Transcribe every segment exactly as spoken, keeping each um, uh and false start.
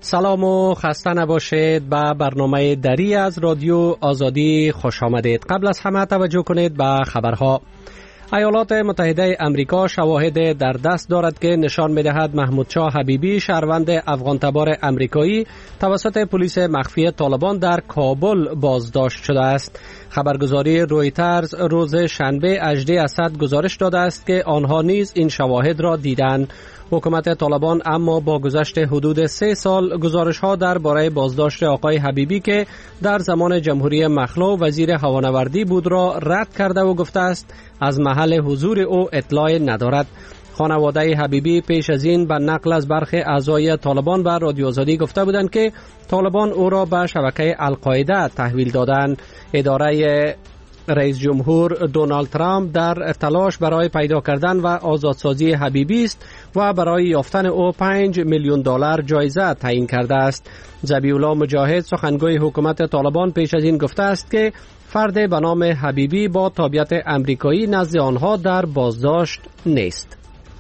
سلام و خسته نباشید. به برنامه دری از رادیو آزادی خوش آمدید. قبل از همه توجه کنید به خبرها. ایالات متحده امریکا شواهد در دست دارد که نشان می‌دهد محمود شاه حبیبی شهروند افغان تبار امریکایی توسط پلیس مخفی طالبان در کابل بازداشت شده است. خبرگزاری رویترز روز شنبه اجده اسد گزارش داده است که آنها نیز این شواهد را دیدند. حکومت طالبان اما با گذشت حدود سه سال گزارش‌ها درباره بازداشت آقای حبیبی که در زمان جمهوری مخلوع وزیر هوانوردی بود را رد کرده و گفته است از محل حضور او اطلاع ندارد. خانواده حبیبی پیش از این به نقل از برخی اعضای طالبان به رادیو آزادی گفته بودند که طالبان او را به شبکه القاعده تحویل دادند. اداره رئیس جمهور دونالد ترامپ در تلاش برای پیدا کردن و آزادسازی حبیبی است و برای یافتن او پنج میلیون دلار جایزه تعیین کرده است. ذبیح الله مجاهد سخنگوی حکومت طالبان پیش از این گفته است که فرد به نام حبیبی با تابعیت امریکایی نزد آنها در بازداشت نیست.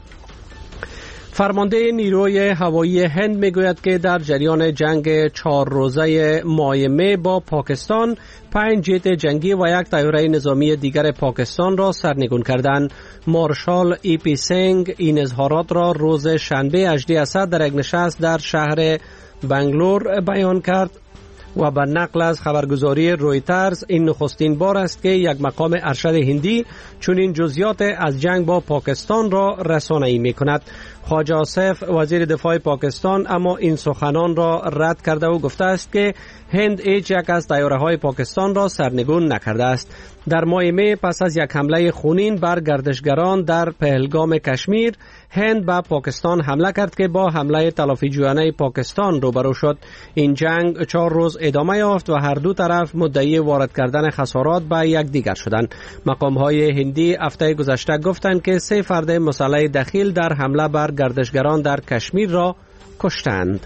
فرمانده نیروی هوایی هند میگوید که در جریان جنگ چهار روزه ماه می با پاکستان پنج جت جنگی و یک طیاره نظامی دیگر پاکستان را سرنگون کردند. مارشال ای پی سنگ این اظهارات را روز شنبه اجده اسد در یک نشست در شهر بنگلور بیان کرد و به نقل از خبرگزاری رویترز این نخستین بار است که یک مقام ارشد هندی چنین جزئیات از جنگ با پاکستان را رسانه‌ای می‌کند. خواجه آصف وزیر دفاع پاکستان اما این سخنان را رد کرده و گفته است که هند هیچ یک از طیاره‌های پاکستان را سرنگون نکرده است. در ماه می پس از یک حمله خونین بر گردشگران در پهلگام کشمیر، هند به پاکستان حمله کرد که با حمله تلافی جویانه پاکستان روبرو شد. این جنگ چهار روز ادامه یافت و هر دو طرف مدعی وارد کردن خسارات به یکدیگر شدند. مقام‌های هندی هفته گذشته گفتند که سه فرد مسلح دخیل در حمله بر گردشگران در کشمیر را کشتند.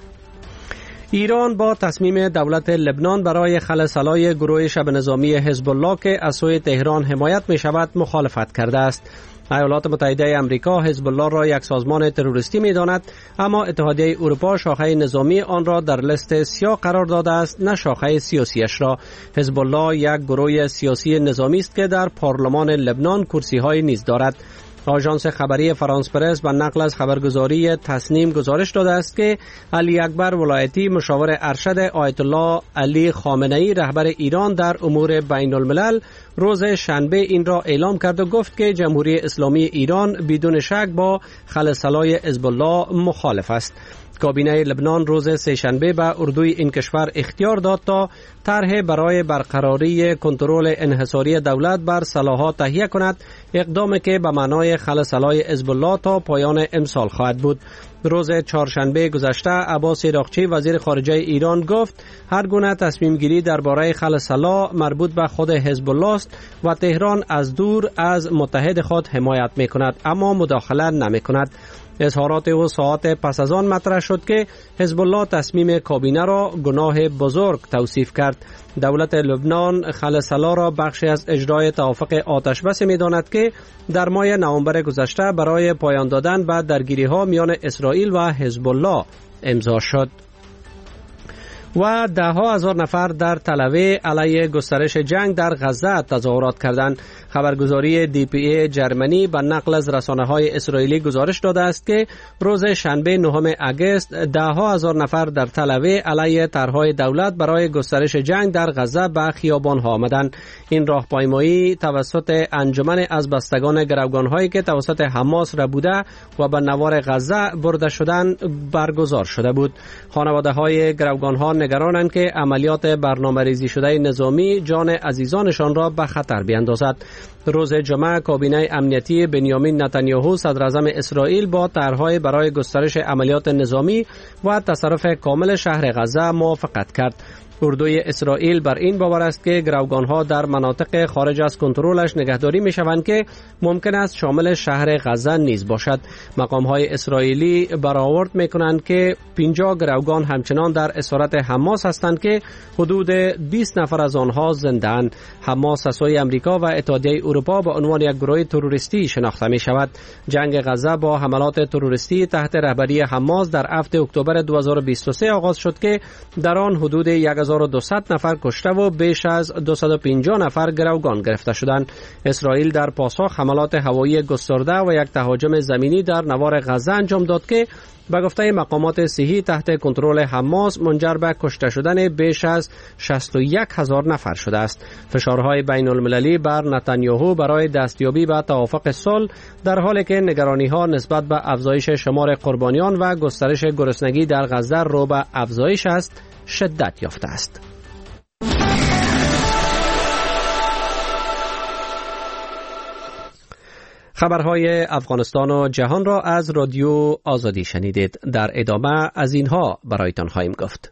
ایران با تصمیم دولت لبنان برای خلسلای گروه شبه نظامی حزب الله که از سوی تهران حمایت می شود مخالفت کرده است. ایالات متحده امریکا حزب الله را یک سازمان تروریستی می داند، اما اتحادیه اروپا شاخه نظامی آن را در لیست سیاه قرار داده است، نه شاخه سیاسیش را. حزب الله یک گروه سیاسی نظامی است که در پارلمان لبنان کرسی های نیز دارد. آژانس خبری فرانس پرس به نقل از خبرگزاری تسنیم گزارش داده است که علی اکبر ولایتی مشاور ارشد آیت الله علی خامنه‌ای رهبر ایران در امور بین الملل روز شنبه این را اعلام کرد و گفت که جمهوری اسلامی ایران بدون شک با خلسلای حزب الله مخالف است. کابینه لبنان روز سه‌شنبه به اردوی این کشور اختیار داد تا طرح برای برقراری کنترل انحصاری دولت بر سلاح‌ها تهیه کند، اقدامی که به معنای خلسلای حزب الله تا پایان امسال خواهد بود. روز چهارشنبه گذشته عباس عراقچی وزیر خارجه ایران گفت هر گونه تصمیم گیری درباره خلسلا مربوط به خود حزب الله است و تهران از دور از متحد خود حمایت می کند اما مداخله نمی کند. اظهارات او ساعت پس از آن مطرح شد که حزب الله تصمیم کابینه را گناه بزرگ توصیف کرد. دولت لبنان خلسلا را بخشی از اجرای توافق آتشبس می داند که در ماه نوامبر گذشته برای پایان دادن به درگیری ها میان اسرائیل و حزب الله امضا شد. و ده ها هزار نفر در تل علیه گسترش جنگ در غزه تظاهرات کردند. خبرگزاری دی پی ای جرمنی به نقل از رسانه‌های اسرائیلی گزارش داده است که روز شنبه نهم اگست ده ها هزار نفر در تل علیه طرح‌های دولت برای گسترش جنگ در غزه به خیابان‌ها آمدند. این راهپیمایی توسط انجمن از بستگان گروگان‌هایی که توسط حماس ربوده و به نوار غزه برده شدند برگزار شده بود. خانواده‌های گروگان‌ها نگرانند که عملیات برنامه‌ریزی شده نظامی جان عزیزانشان را به خطر بیندازد. روز جمعه کابینه امنیتی بنیامین نتانیاهو صدراعظم اسرائیل با طرح‌های برای گسترش عملیات نظامی و تصرف کامل شهر غزه موافقت کرد. اردوی اسرائیل بر این باور است که گروگان‌ها در مناطق خارج از کنترلش نگهداری می‌شوند که ممکن است شامل شهر غزه نیز باشد. مقام‌های اسرائیلی برآورد می‌کنند که پنجاه گروگان همچنان در اسارت حماس هستند که حدود بیست نفر از آنها زنده‌اند. حماس از سوی آمریکا و اتحادیه اروپا به عنوان یک گروه تروریستی شناخته می‌شود. جنگ غزه با حملات تروریستی تحت رهبری حماس در هفتم اکتبر دو هزار و بیست و سه آغاز شد که در آن حدود هزار و دویست نفر کشته و بیش از دویست و پنجاه نفر گروگان گرفته شدند. اسرائیل در پاسخ حملات هوایی گسترده و یک تهاجم زمینی در نوار غزه انجام داد که به گفته مقامات صحی تحت کنترل حماس منجر به کشته شدن بیش از شصت و یک هزار نفر شده است. فشارهای بین المللی بر نتانیاهو برای دستیابی به توافق صلح در حالی که نگرانی‌ها نسبت به افزایش شمار قربانیان و گسترش گرسنگی در غزه رو به افزایش است شدت یافته است. خبرهای افغانستان و جهان را از رادیو آزادی شنیدید. در ادامه از اینها برایتان خواهیم گفت.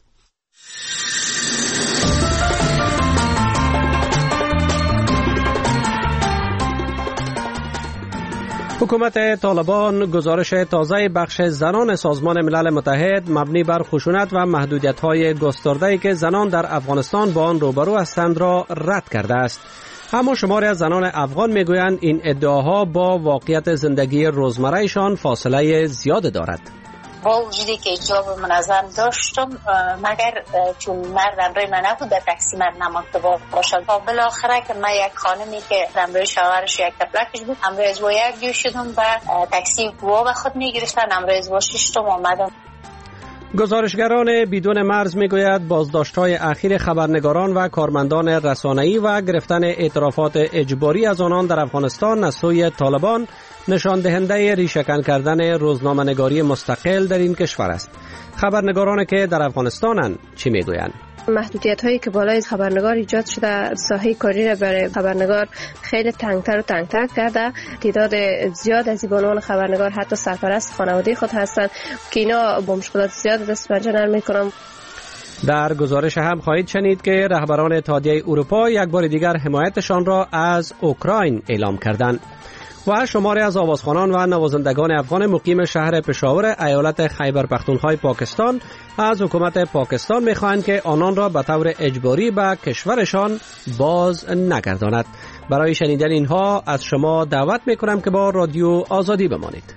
حکومت طالبان گزارش تازه بخش زنان سازمان ملل متحد مبنی بر خشونت و محدودیت‌های گسترده‌ای که زنان در افغانستان با آن روبرو هستند را رد کرده است. اما شماری از زنان افغان میگویند این ادعاها با واقعیت زندگی روزمره‌شان فاصله زیاد دارد. با وجودی که حجاب منظم داشتم مگر چون مرد امروی من نبود در تاکسی مرد نماکتبا باشد تا بالاخره که من یک خانمی که امروی شوهرش یک تپلکش بود امروی از با یک جو شدم و تاکسی گوا به خود میگرفتن امروی از با ششتم آمدم. گزارشگران بدون مرز میگوید بازداشت‌های اخیر خبرنگاران و کارمندان رسانه‌ای و گرفتن اعترافات اجباری از آنان در افغانستان از سوی طالبان نشان دهنده ریشه‌کن کردن روزنامه‌نگاری مستقل در این کشور است. خبرنگاران که در افغانستانند چی میگویند؟ محدودیت هایی که بالای خبرنگار ایجاد شده ساحه کاری را برای خبرنگار خیلی تنگتر و تنگتر کرده. تعداد زیاد از بانوان خبرنگار حتی سرپرست خانواده خود هستند که اینا با مشکلات زیاد دست پنجه نرم میکنن. در گزارش هم خواهید شنید که رهبران اتحادیه اروپا یک بار دیگر حمایتشان را از اوکراین اعلام کردند. و شماری از آوازخوانان و نوازندگان افغان مقیم شهر پشاور ایالت خیبر پختونخوا پاکستان از حکومت پاکستان می‌خواهند که آنان را به طور اجباری به کشورشان باز نگرداند. برای شنیدن اینها از شما دعوت می‌کنم که با رادیو آزادی بمانید.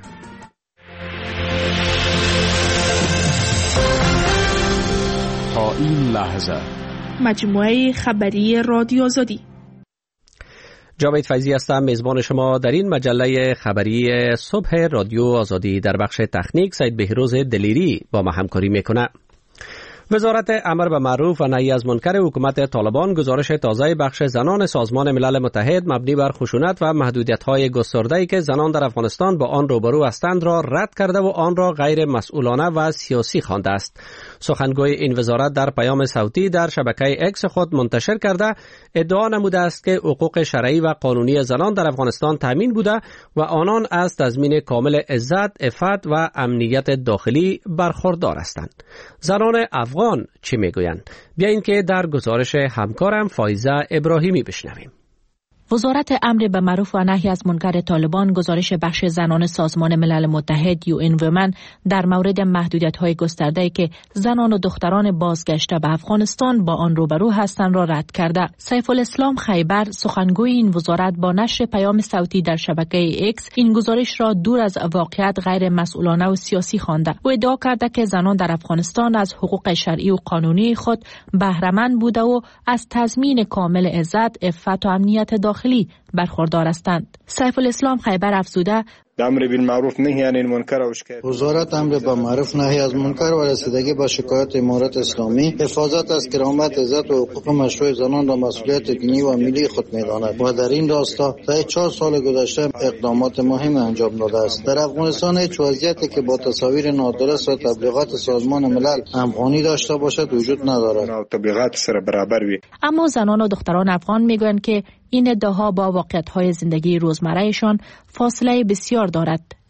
تا این لحظه مجموعه خبری رادیو آزادی. جاوید فیضی هستم، میزبان شما در این مجله خبری صبح رادیو آزادی. در بخش تکنیک سید بهروز دلیری با ما همکاری میکنه. وزارت امر به معروف و نهی از منکر حکومت طالبان گزارش تازه بخش زنان سازمان ملل متحد مبنی بر خشونت و محدودیت‌های گسترده‌ای که زنان در افغانستان با آن روبرو هستند را رد کرده و آن را غیر مسئولانه و سیاسی خوانده است. سخنگوی این وزارت در پیام صوتی در شبکه اکس خود منتشر کرده ادعا نموده است که حقوق شرعی و قانونی زنان در افغانستان تامین بوده و آنان از تضمین کامل عزت، عفت و امنیت داخلی برخوردار هستند. زنان افغان چی میگویند؟ بیایید که در گزارش همکارم فایزه ابراهیمی بشنویم. وزارت امر به معروف و نهی از منکر طالبان گزارش بخش زنان سازمان ملل متحد یو این وومن در مورد محدودیت‌های گسترده‌ای که زنان و دختران بازگشته به افغانستان با آن روبرو هستند را رد کرده. سیف الاسلام خیبر سخنگوی این وزارت با نشر پیام صوتی در شبکه اکس این گزارش را دور از واقعیت غیر مسئولانه و سیاسی خوانده. او ادعا کرده که زنان در افغانستان از حقوق شرعی و قانونی خود بهره‌مند بوده و از تضمین کامل عزت، عفت و امنیت داخلی برخوردار هستند. سیف الاسلام خیبر افزوده امر بالمعروف نهی عن المنکر و شکایت وزارت امر به معروف نهی از منکر و رسیدگی به شکایت امارت اسلامی حفاظت از کرامت، عزت و حقوق مشروع زنان را مسئولیت دینی و ملی خود می‌داند و در این راستا در چهار سال گذشته اقدامات مهم انجام داده است. در افغانستان هیچ وضعیتی که با تصاویر نادرست و تبلیغات سازمان ملل همخوانی داشته باشد وجود ندارد. تبلیغات سره برابر وي. اما زنان و دختران افغان میگویند که این ادعاها با واقعیت‌های زندگی روزمره‌شان فاصله بسیار دارد،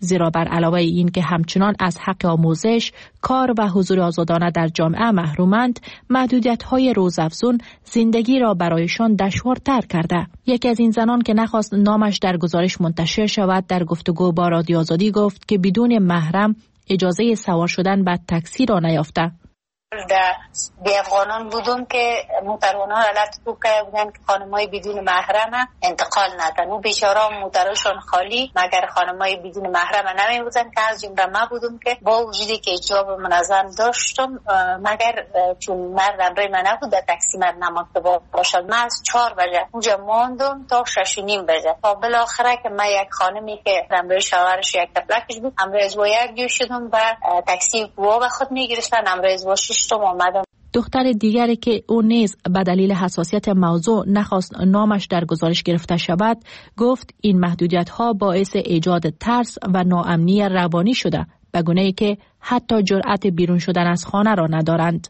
زیرا بر علاوه این که همچنان از حق آموزش، کار و حضور آزادانه در جامعه محرومند، محدودیت‌های روزافزون زندگی را برایشان دشوارتر کرده. یکی از این زنان که نخواست نامش در گزارش منتشر شود در گفتگو با رادیو آزادی گفت که بدون محرم اجازه سوار شدن به تاکسی را نیافته. در بی افغانان بودم که موتروانا حالت تو که بودن که خانمای بدون محرم انتقال ندن و بیچاره موترشون خالی مگر خانمای بدون محرم نمی بودن که از جمله ما بودم که با وجودی که حجاب منظم داشتم مگر چون مردم روی من نبود در تاکسی من نماکته باشد. من از چهار بجه اونجا ماندم تا شش و نیم بجه تا بالاخره که من یک خانمی که امروی شوهرش یک تفلکش بود امروز با یک جو شدم و تاکسی گوا به خود میگرفتن امروز با شش دختر دیگری که او نیز به دلیل حساسیت موضوع نخواست نامش در گزارش گرفته شود گفت این محدودیت ها باعث ایجاد ترس و ناامنی روانی شده به گونه‌ای که حتی جرأت بیرون شدن از خانه را ندارند.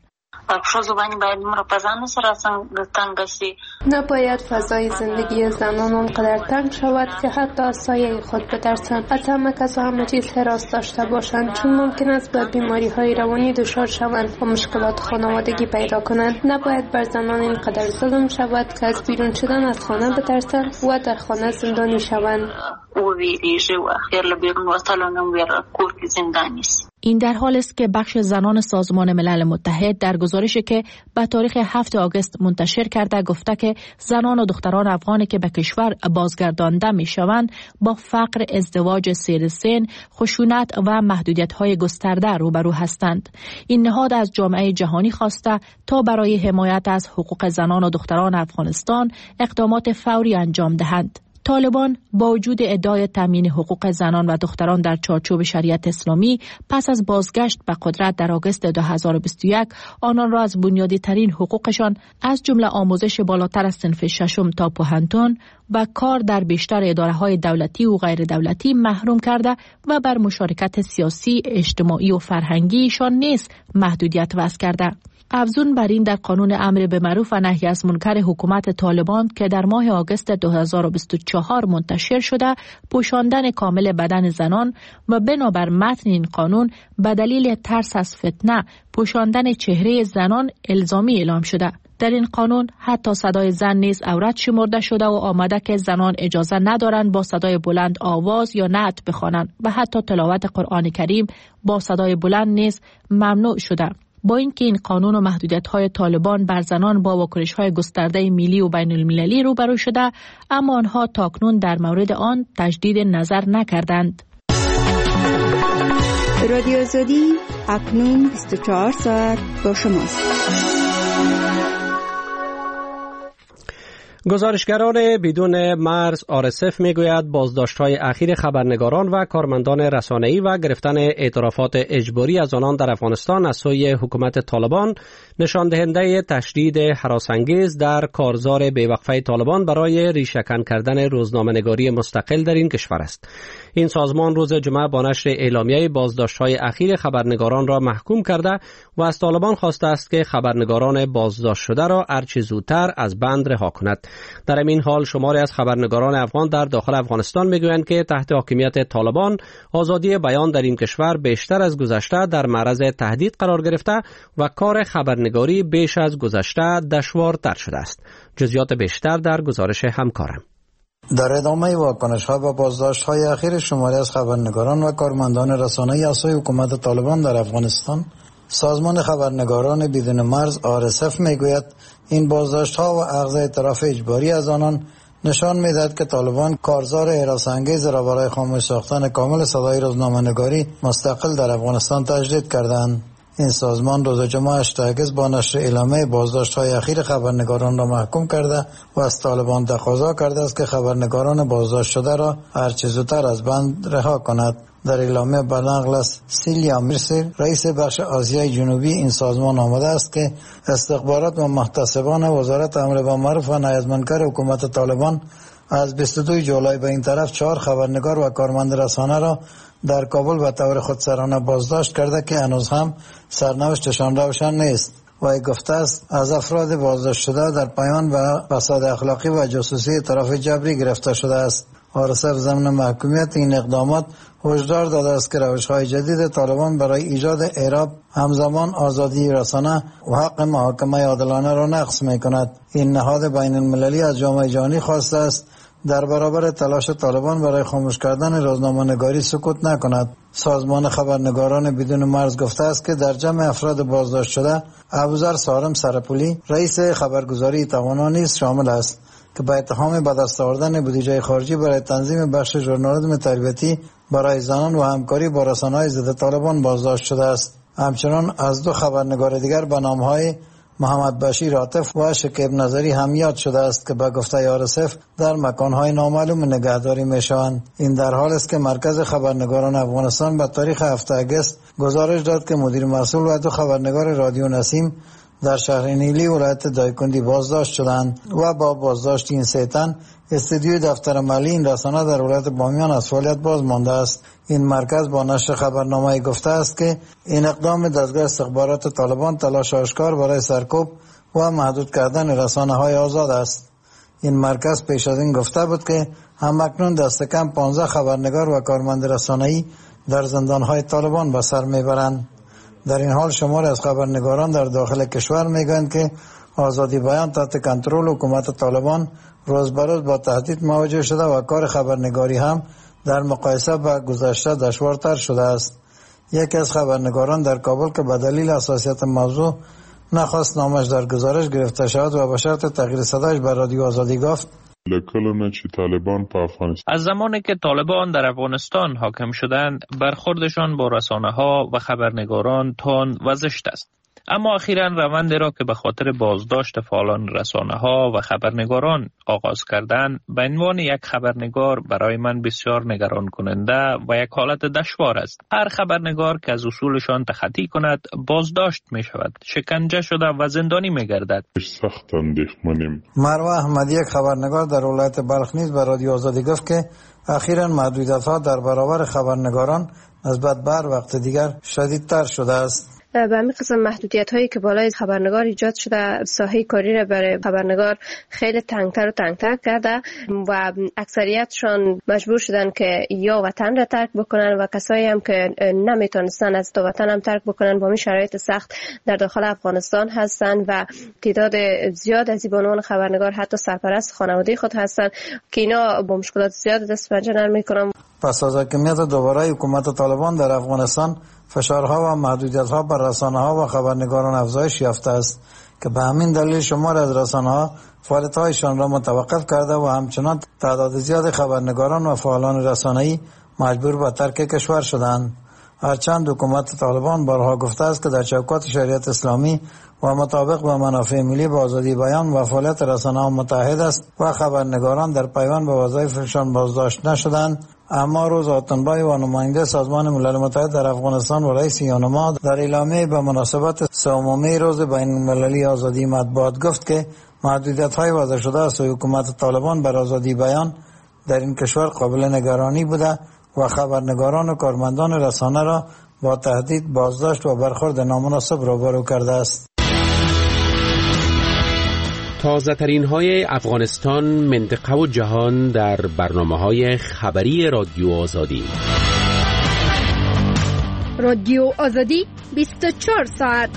نباید فضای زندگی زنان آنقدر تنگ شود که حتی از سایه خود بترسند. از همه کس و همه چیز حراس داشته باشند چون ممکن است به بیماری های روانی دچار شوند و مشکلات خانوادگی پیدا کنند. نباید بر زنان اینقدر ظلم شود که از بیرون شدن از خانه بترسند و در خانه زندانی شوند. این در حال است که بخش زنان سازمان ملل متحد در گزارشی که به تاریخ هفتم آگوست منتشر کرده گفته که زنان و دختران افغانی که به کشور بازگردانده می شوند با فقر، ازدواج سیر سن، خشونت و محدودیت‌های گسترده روبرو هستند. این نهاد از جامعه جهانی خواسته تا برای حمایت از حقوق زنان و دختران افغانستان اقدامات فوری انجام دهند. طالبان با وجود ادعای تامین حقوق زنان و دختران در چارچوب شریعت اسلامی پس از بازگشت به قدرت در آگوست دو هزار و بیست و یک آنان را از بنیادی ترین حقوقشان از جمله آموزش بالاتر از صنف ششم تا پوهنتون و کار در بیشتر اداره‌های دولتی و غیر دولتی محروم کرده و بر مشارکت سیاسی، اجتماعی و فرهنگیشان نیز محدودیت وضع کرده. افزون بر این در قانون امر به معروف و نهی از منکر حکومت طالبان که در ماه آگوست دو هزار و بیست و چهار منتشر شده پوشاندن کامل بدن زنان و بنابر متن این قانون به دلیل ترس از فتنه پوشاندن چهره زنان الزامی اعلام شده. در این قانون حتی صدای زن نیز عورت شمرده شده و آمده که زنان اجازه ندارند با صدای بلند آواز یا نعت بخوانند و حتی تلاوت قرآن کریم با صدای بلند نیز ممنوع شده. با اینکه این قانون و محدودیت‌های طالبان بر زنان با واکنش‌های گسترده ملی و بین المللی روبرو شده، اما آنها تاکنون در مورد آن تجدید نظر نکردند. رادیو آزادی اکنون بیست و چهار ساعت با شماست. گزارشگران بدون مرز آر اس اف میگوید بازداشت‌های اخیر خبرنگاران و کارمندان رسانه‌ای و گرفتن اعترافات اجباری از آنان در افغانستان از سوی حکومت طالبان نشان دهنده تشدید هراس‌انگیز در کارزار بی‌وقفه طالبان برای ریشه‌کن کردن روزنامه‌نگاری مستقل در این کشور است. این سازمان روز جمعه با نشر اعلامیه بازداشت‌های اخیر خبرنگاران را محکوم کرده و از طالبان خواسته است که خبرنگاران بازداشت شده را هرچه زودتر از بند رها کند. در این حال شماری از خبرنگاران افغان در داخل افغانستان میگویند که تحت حاکمیت طالبان آزادی بیان در این کشور بیشتر از گذشته در معرض تهدید قرار گرفته و کار خبرنگاری بیش از گذشته دشوارتر شده است. جزئیات بیشتر در گزارش همکارم. در ادامه واکنش‌ها و بازداشت‌های اخیر شماری از خبرنگاران و کارمندان رسانه‌ای از سوی حکومت طالبان در افغانستان، سازمان خبرنگاران بدون مرز آر اس اف میگوید این بازداشت‌ها و اخذ اعتراف اجباری از آنان نشان می‌دهد که طالبان کارزار هراس‌انگیز را برای خاموش ساختن کامل صدای روزنامه‌نگاری مستقل در افغانستان تجدید کردند. این سازمان روز جمعه هشتم آگوست با نشر اعلامیه بازداشت‌های اخیر خبرنگاران را محکوم کرده و از طالبان تقاضا کرده است که خبرنگاران بازداشت شده را هرچه زودتر از بند رها کند. در اعلامیه به نقل از سیلیا میرسیر رئیس بخش آسیای جنوبی این سازمان آمده است که استخبارات و محتسبان وزارت امر بالمعروف و نهی از منکر حکومت طالبان از بیست و دو جولای به این طرف چهار خبرنگار و کارمند رسانه را در کابل به طور خودسرانه بازداشت کرده که هنوز هم سرنوشتشان روشن نیست. و گفته است از افراد بازداشت شده در پایان و فساد اخلاقی و جاسوسی طرف جبری گرفته شده است. آر اس اف ضمن محکومیت این اقدامات هشدار داده است که روش‌های جدید طالبان برای ایجاد اعراب همزمان آزادی رسانه و حق محاکمه عادلانه را نقض می‌کند. این نهاد بین المللی از جامعه جهانی خواسته است در برابر تلاش طالبان برای خاموش کردن روزنامه‌نگاری سکوت نکند. سازمان خبرنگاران بدون مرز گفته است که در جمع افراد بازداشت شده ابوذر سارم سرپولی رئیس خبرگزاری توانا نیز شامل است که به اتهام به دست آوردن بودجه خارجی برای تنظیم بخش ژورنالیسم تربیتی برای زنان و همکاری با رسانه‌های ضد طالبان بازداشت شده است. همچنان از دو خبرنگار دیگر به نام‌های محمد بشیر عاطف و شکیب نظری هم یاد شده است که به گفته آر اس اف در مکان‌های نامعلوم نگهداری می‌شوند. این در حال است که مرکز خبرنگاران افغانستان به تاریخ هفتم اگست گزارش داد که مدیر مسئول و دو خبرنگار رادیو نسیم در شهر نیلی ولایت دایکندی بازداشت شدند و با بازداشت این سه تن استودیوی دفتر ملی این رسانه در ولایت بامیان از فعالیت باز مانده است. این مرکز با نشر خبرنامه گفته است که این اقدام دستگاه استخبارات طالبان تلاش آشکار برای سرکوب و محدود کردن رسانه‌های آزاد است. این مرکز پیش از این گفته بود که همکنون دست کم پانزده خبرنگار و کارمند رسانه‌ای در زندان‌های طالبان به سر میبرند. در این حال شماری از خبرنگاران در داخل کشور میگویند که آزادی بیان تحت کنترل حکومت طالبان روز به روز با تهدید مواجه شده و کار خبرنگاری هم در مقایسه با گذشته دشوارتر شده است. یکی از خبرنگاران در کابل که به دلیل حساسیت موضوع نخواست نامش در گزارش گرفته شود و به شرط تغییر صدایش به رادیو آزادی گفت: از زمانی که طالبان در افغانستان حاکم شدند برخوردشان با رسانه ها و خبرنگاران تند و زشت است. اما اخیراً روندی را که به خاطر بازداشت فعالان رسانه ها و خبرنگاران آغاز کردند به عنوان یک خبرنگار برای من بسیار نگران کننده و یک حالت دشوار است. هر خبرنگار که از اصولشان تخطی کند بازداشت می شود، شکنجه شده و زندانی می گردد. سخت اندیشمنیم. مروه احمدی یک خبرنگار در ولایت بلخ نیز به رادیو آزادی گفت که اخیراً محدودیت‌ها در برابر خبرنگاران نسبت به هر وقت دیگر شدیدتر شده است. به همین قسم محدودیت هایی که بالای خبرنگار ایجاد شده ساحه کاری را برای خبرنگار خیلی تنگتر و تنگتر کرده و اکثریتشان مجبور شدن که یا وطن را ترک بکنن و کسایی هم که نمیتونستن از تو وطن هم ترک بکنن با این شرایط سخت در داخل افغانستان هستن و تعداد زیاد از بانوان خبرنگار حتی سرپرست خانواده خود هستن که اینا با مشکلات زیاد دست پنجه نرم میکنن. پس از حاکمیت دوباره حکومت طالبان در افغانستان فشارها و محدودیت‌ها بر رسانه‌ها و خبرنگاران افزایش یافته است که به همین دلیل شمار از رسانه‌ها فعالیت‌هایشان را متوقف کرده و همچنان تعداد زیاد خبرنگاران و فعالان رسانه‌ای مجبور به ترک کشور شدند. هرچند حکومت طالبان بارها گفته است که در چوکات شریعت اسلامی و مطابق با منافع ملی با آزادی بیان و فعالیت رسانه‌ها متحد است و خبرنگاران در پیوند به وظایفشان بازداشت نشدند، اما روز آتنبای و نماینده سازمان ملل متحد در افغانستان و رئیس یونما در اعلامیه به مناسبت سومین روز بین المللی آزادی مطبوعات گفت که محدودیت‌های وضع شده از حکومت طالبان بر آزادی بیان در این کشور قابل نگرانی بوده و خبرنگاران و کارمندان رسانه را با تهدید، بازداشت و برخورد نامناسب روبرو کرده است. تازه ترین های افغانستان، منطقه و جهان در برنامه های خبری رادیو آزادی. رادیو آزادی بیست و چهار ساعت.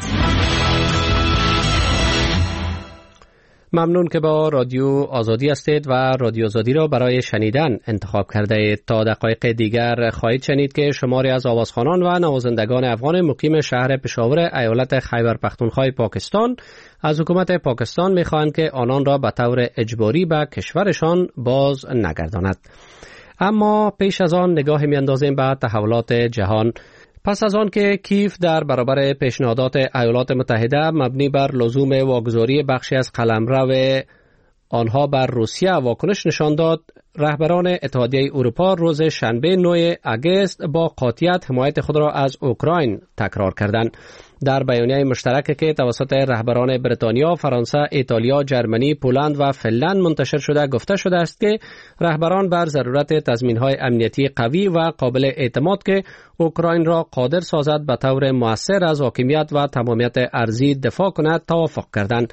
ممنون که با رادیو آزادی هستید و رادیو آزادی را برای شنیدن انتخاب کرده اید. تا دقایق دیگر خواهید شنید که شماری از آوازخوانان و نوازندگان افغان مقیم شهر پشاور ایالت خیبر پختونخوا پاکستان از حکومت پاکستان می‌خواهند که آنان را به طور اجباری به کشورشان باز نگرداند. اما پیش از آن نگاه می‌اندازیم به تحولات جهان. پس از آن که کیف در برابر پیشنهادات ایالات متحده مبنی بر لزوم واگذاری بخشی از قلمرو آنها بر روسیه واکنش نشان داد، رهبران اتحادیه اروپا روز شنبه نهم اگست با قاطعیت حمایت خود را از اوکراین تکرار کردند. در بیانیه مشترکی که توسط رهبران بریتانیا، فرانسه، ایتالیا، جرمنی، پولند و فنلند منتشر شده گفته شده است که رهبران بر ضرورت تضمین‌های امنیتی قوی و قابل اعتماد که اوکراین را قادر سازد به طور مؤثر از حاکمیت و تمامیت ارضی دفاع کند توافق کردند.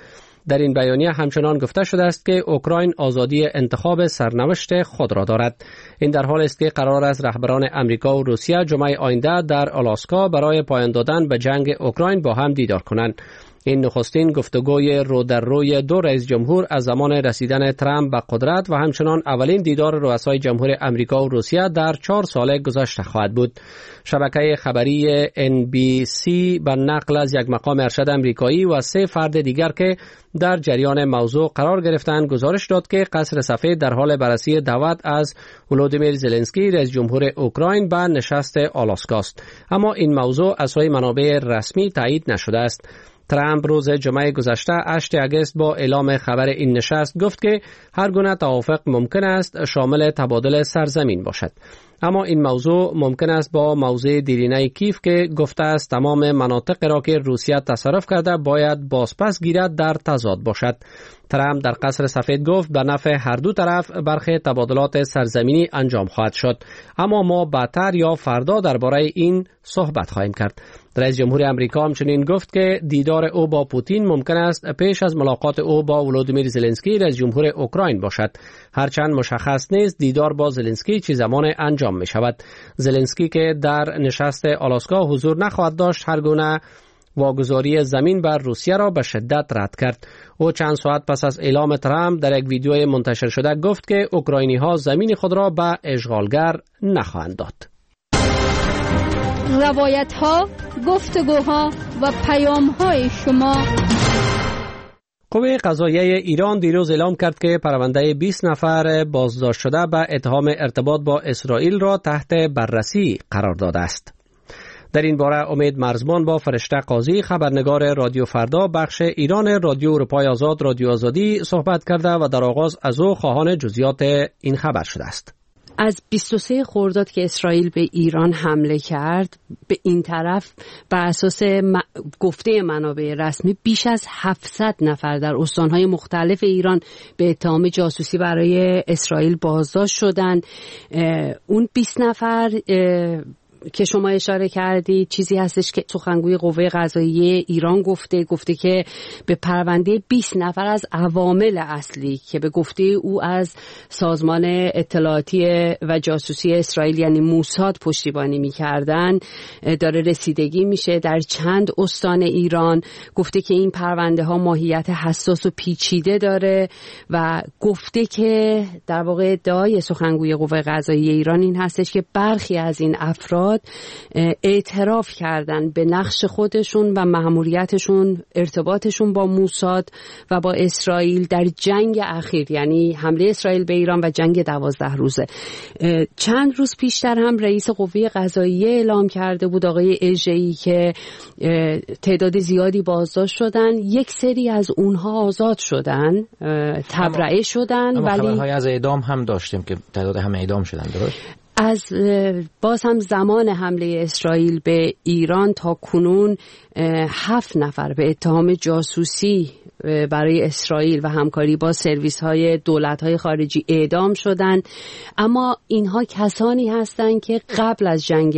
در این بیانیه همچنان گفته شده است که اوکراین آزادی انتخاب سرنوشت خود را دارد. این در حالی است که قرار است رهبران امریکا و روسیه جمعه آینده در آلاسکا برای پایان دادن به جنگ اوکراین با هم دیدار کنند. این نخستین گفتگوی رو در روی دو رئیس جمهور از زمان رسیدن ترامپ به قدرت و همچنان اولین دیدار رؤسای جمهور امریکا و روسیه در چهار سال گذشته خواهد بود. شبکه خبری ان بی سی به نقل از یک مقام ارشد امریکایی و سه فرد دیگر که در جریان موضوع قرار گرفتند گزارش داد که قصر سفید در حال بررسی دعوت از ولودیمیر زلنسکی رئیس جمهور اوکراین به نشست آلاسکا است، اما این موضوع از سوی منابع رسمی تایید نشده است. ترامپ روز جمعه گذشته هشتم اگست با اعلام خبر این نشست گفت که هر گونه توافق ممکن است شامل تبادل سرزمین باشد، اما این موضوع ممکن است با موضع دیرینه کیف که گفته است تمام مناطق را که روسیه تصرف کرده باید بازپس گیرد در تضاد باشد. ترامپ در قصر سفید گفت به نفع هر دو طرف برخی تبادلات سرزمینی انجام خواهد شد، اما ما بعدتر یا فردا درباره این صحبت خواهیم کرد. رئیس جمهور امریکا همچنین گفت که دیدار او با پوتین ممکن است پیش از ملاقات او با ولودیمیر زلنسکی رئیس جمهور اوکراین باشد، هرچند مشخص نیست دیدار با زلنسکی چه زمان انجام می شود. زلنسکی که در نشست آلاسکا حضور نخواهد داشت هر گونه واگذاری زمین بر روسیه را به شدت رد کرد. او چند ساعت پس از اعلام ترامپ در یک ویدیو منتشر شده گفت که اوکراینی ها زمین خود را به اشغالگر نخواهند داد. روایت ها، گفتگوها و پیام های شما. قوه قضاییه ایران دیروز اعلام کرد که پرونده بیست نفر بازداشت شده به اتهام ارتباط با اسرائیل را تحت بررسی قرار داده است. در این باره امید مرزبان با فرشته قاضی خبرنگار رادیو فردا بخش ایران رادیو اروپای آزاد رادیو آزادی صحبت کرده و در آغاز از او خواهان جزئیات این خبر شده است. از بیست و سه خرداد که اسرائیل به ایران حمله کرد به این طرف بر اساس م... گفته منابع رسمی بیش از هفتصد نفر در استانهای مختلف ایران به اتهام جاسوسی برای اسرائیل بازداشت شدند. اون بیست نفر که شما اشاره کردی چیزی هستش که سخنگوی قوه قضاییه ایران گفته گفته که به پرونده بیست نفر از عوامل اصلی که به گفته او از سازمان اطلاعاتی و جاسوسی اسرائیل یعنی موساد پشتیبانی می‌کردن داره رسیدگی میشه در چند استان ایران. گفته که این پرونده ها ماهیت حساس و پیچیده داره و گفته که در واقع ادعای سخنگوی قوه قضاییه ایران این هستش که برخی از این افراد اعتراف کردن به نقش خودشون و مأموریتشون ارتباطشون با موساد و با اسرائیل در جنگ اخیر، یعنی حمله اسرائیل به ایران و جنگ دوازده روزه. چند روز پیشتر هم رئیس قوه قضاییه اعلام کرده بود آقای اژه‌ای که تعداد زیادی بازداشت شدن، یک سری از اونها آزاد شدن، تبرئه شدن، ولی خبرهای از اعدام هم داشتیم که تعداد هم اعدام شدن. درست؟ از باز هم زمان حمله اسرائیل به ایران تا کنون هفت نفر به اتهام جاسوسی برای اسرائیل و همکاری با سرویس های دولت های خارجی اعدام شدند، اما اینها کسانی هستند که قبل از جنگ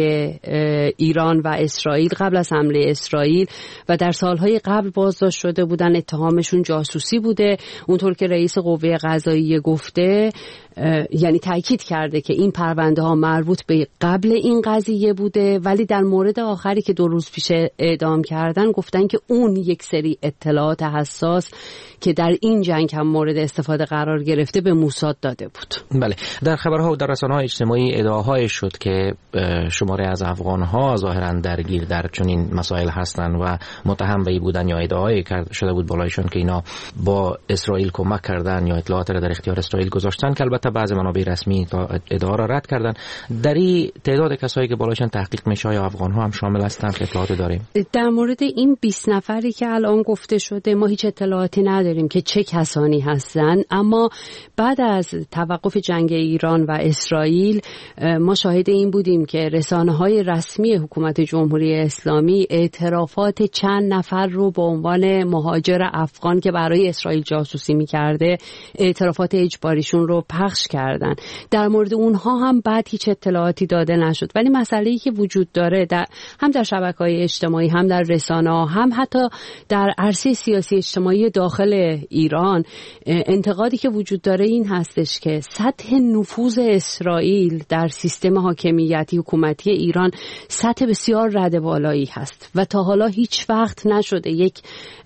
ایران و اسرائیل، قبل از حمله اسرائیل و در سالهای قبل بازداشت شده بودن، اتهامشون جاسوسی بوده. اونطور که رئیس قوه قضاییه گفته، یعنی تاکید کرده که این پرونده ها مربوط به قبل این قضیه بوده، ولی در مورد آخری که دو روز پیش اعدام کردن گفتن که اون یک سری اطلاعات حساس که در این جنگ هم مورد استفاده قرار گرفته به موساد داده بود. بله، در خبرها و در رسانه‌های اجتماعی ادعاهای شد که شماره از افغان‌ها ظاهراً درگیر در چنین مسائل هستند و متهم به بودن یا ادعای کرده شده بود بالایشون که اینا با اسرائیل کمک کردن یا اطلاعات را در اختیار اسرائیل گذاشتن، که البته بعضی منابع رسمی ادعا را رد کردن. در این تعداد کسایی که بالایشون تحقیق میشه یا افغان‌ها هم شامل هستند که اطلاعات داریم؟ در مورد این بیست نفری که الان گفته شده ما هیچ اطلاعاتی نداریم که چه کسانی هستند، اما بعد از توقف جنگ ایران و اسرائیل ما شاهد این بودیم که رسانه‌های رسمی حکومت جمهوری اسلامی اعترافات چند نفر رو به عنوان مهاجر افغان که برای اسرائیل جاسوسی می‌کرده اعترافات اجباریشون رو پخش کردن. در مورد اونها هم بعد مدت هیچ اطلاعاتی داده نشد. ولی مسئله‌ای که وجود داره در هم در شبکه‌های اجتماعی، هم در رسانه‌ها، هم حتی در عرصه سیاسی اجتماعی داخل ایران، انتقادی که وجود داره این هستش که سطح نفوذ اسرائیل در سیستم حاکمیتی حکومتی ایران سطح بسیار رده بالایی هست و تا حالا هیچ وقت نشده یک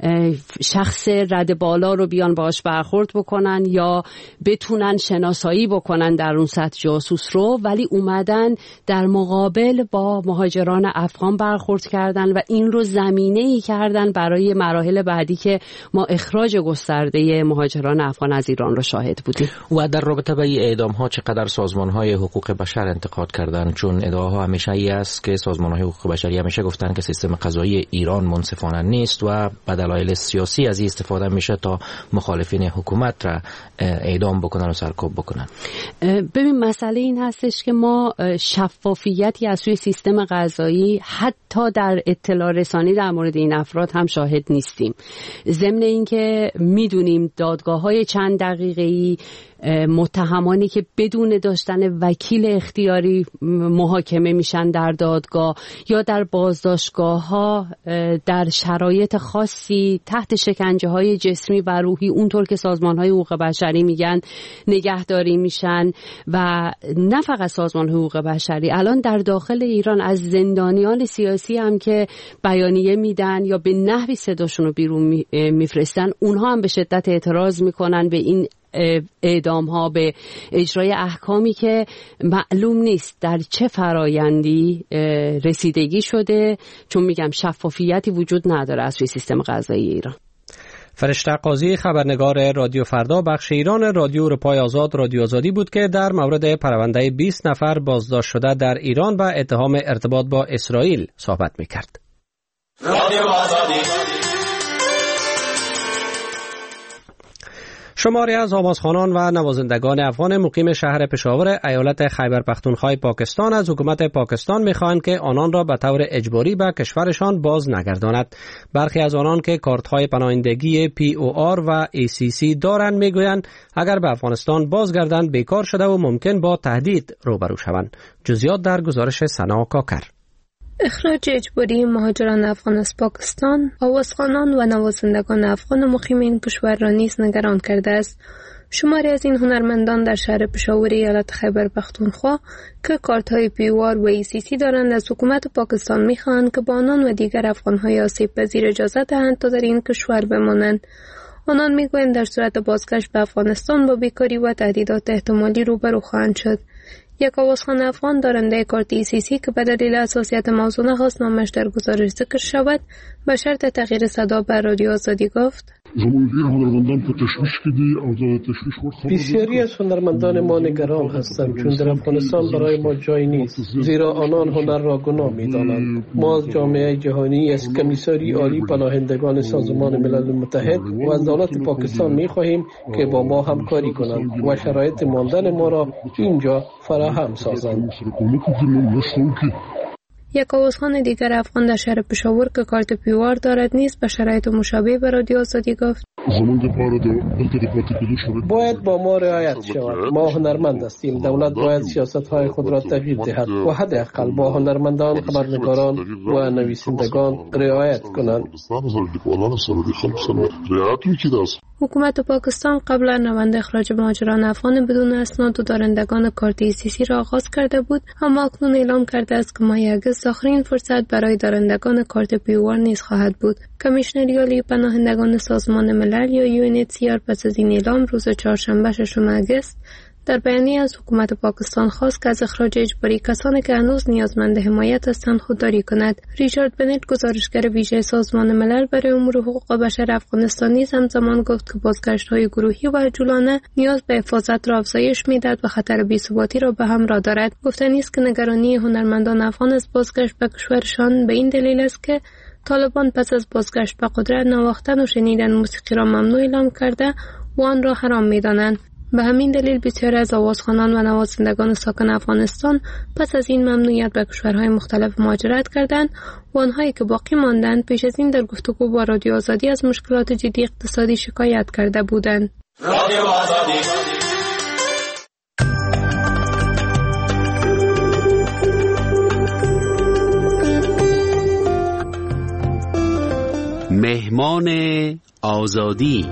شخص رده بالا رو بیان باهاش برخورد بکنن یا بتونن شناسایی بکنن در اون سطح جاسوس رو، ولی اومدن در مقابل با مهاجران افغان برخورد کردن و این رو زمینه‌ای کردن برای مراحل بعدی که ما اخراج گسترده مهاجران افغان از ایران رو شاهد بودیم. و در رابطه با این اعدام ها چقدر سازمان های حقوق بشر انتقاد کردن؟ چون ادعاها همیشه ای است که سازمان های حقوق بشری همیشه گفتن که سیستم قضایی ایران منصفانه نیست و به دلایل سیاسی از این استفاده میشه تا مخالفین حکومت را اعدام بکنن و سرکوب بکنن. ببین مسئله این هستش که ما شفافیتی از سوی سیستم قضایی حتی در اطلاع رسانی در مورد این افراد هم شاهد نیستیم. ضمن اینکه میدونیم دادگاه‌های چند دقیقه‌ای متهمانی که بدون داشتن وکیل اختیاری محاکمه میشن در دادگاه یا در بازداشتگاه‌ها در شرایط خاصی تحت شکنجه‌های جسمی و روحی اونطور که سازمان‌های حقوق بشری میگن نگهداری میشن. و نه فقط سازمان حقوق بشری، الان در داخل ایران از زندانیان سیاسی هم که بیانیه میدن یا به نحوی صداشون رو بیرون میفرستن، اونها هم به شدت اعتراض میکنن به این اعدام ها، به اجرای احکامی که معلوم نیست در چه فرایندی رسیدگی شده، چون میگم شفافیتی وجود نداره از سوی سیستم قضایی ایران. فرشته قاضی، خبرنگار رادیو فردا بخش ایران رادیو اروپای آزاد رادیو آزادی بود که در مورد پرونده بیست نفر بازداشت شده در ایران و اتهام ارتباط با اسرائیل صحبت میکرد. رادیو آزادی. شماری از آوازخوانان و نوازندگان افغان مقیم شهر پشاور ایالت خیبر پختونخوا پاکستان از حکومت پاکستان می‌خواهند که آنان را به طور اجباری به کشورشان باز نگرداند. برخی از آنان که کارت‌های پناهندگی پی او آر و ای سی سی دارند میگویند اگر به افغانستان بازگردند بیکار شده و ممکن با تهدید روبرو شوند. جزئیات در گزارش سنا کاکر. اخراج اجباری مهاجران افغان از پاکستان، آوازخوانان و نوازندگان افغان مقیم این کشور را نیز نگران کرده است. شماری از این هنرمندان در شهر پشاور ایالت خیبر پختونخوا که کارت‌های پی او آر و ای سی سی دارند از حکومت پاکستان می‌خواهند که با آنان و دیگر افغان‌های آسیب پذیر اجازه دهند تا در این کشور بمانند. آنان می‌گویند در صورت بازگشت به افغانستان با بیکاری و تهدیدات احتمالی روبرو خواهند شد. یک آوازخوان افغان دارنده کارت ای سی سی که به دلیل حساسیت موضوع نخواست نامش در گزارش ذکر شود به شرط تغییر صدا بر رادیو آزادی گفت: بسیاری از هنرمندان ما نگران هستند چون در افغانستان برای ما جای نیست، زیرا آنان هنر را گناه می‌دانند. ما از جامعه جهانی، از کمیساری عالی پناهندگان سازمان ملل متحد و از دولت پاکستان می‌خواهیم که با ما همکاری کنند و شرایط ماندن ما را اینجا فراهم سازند. یک آوازخوان دیگر افغان در شهر پشاور که کارت پی او آر دارد نیز به شرایط مشابه به رادیو آزادی گفت: باید با ما رعایت شود. ما هنرمند هستیم. دولت باید سیاست‌های خود را تغییر دهد و حداقل با هنرمندان، خبرنگاران و نویسندگان رعایت کنند. حکومت پاکستان قبلا روند اخراج مهاجران افغان بدون اسناد و دارندگان کارت ای سی سی را آغاز کرده بود، اما اکنون اعلام کرده است که ماه اگست آخرین فرصت برای دارندگان کارت پی او آر نیز خواهد بود. کمیشنری عالی پناهندگان سازمان ملل یا یو ان اچ سی آر پس از این اعلام روز چهارشنبه ششم اگست در بیانیه از حکومت پاکستان خواست که از اخراج اجباری کسانی که هنوز نیازمند حمایت هستند خودداری کند. ریچارد بنت، گزارشگر ویژه سازمان ملل برای امور حقوق بشر افغانستان، نیز همزمان گفت که بازگشت‌های گروهی و عجولانه نیاز به حفاظت را افزایش می‌دهد و خطر بی‌ثباتی را به همراه دارد. گفتنی است که نگرانی هنرمندان افغان از بازگشت به کشورشان به این دلیل است که طالبان پس از بازگشت به قدرت نواختن و شنیدن موسیقی را ممنوع اعلام کرده و آن را حرام می‌دانند. به همین دلیل بسیاری از آوازخوانان و نوازندگان ساکن افغانستان پس از این ممنوعیت به کشورهای مختلف مهاجرت کردند و آنهایی که باقی ماندند پیش از این در گفتگو با رادیو آزادی از مشکلات جدی اقتصادی شکایت کرده بودند. رادیو آزادی. مهمان آزادی.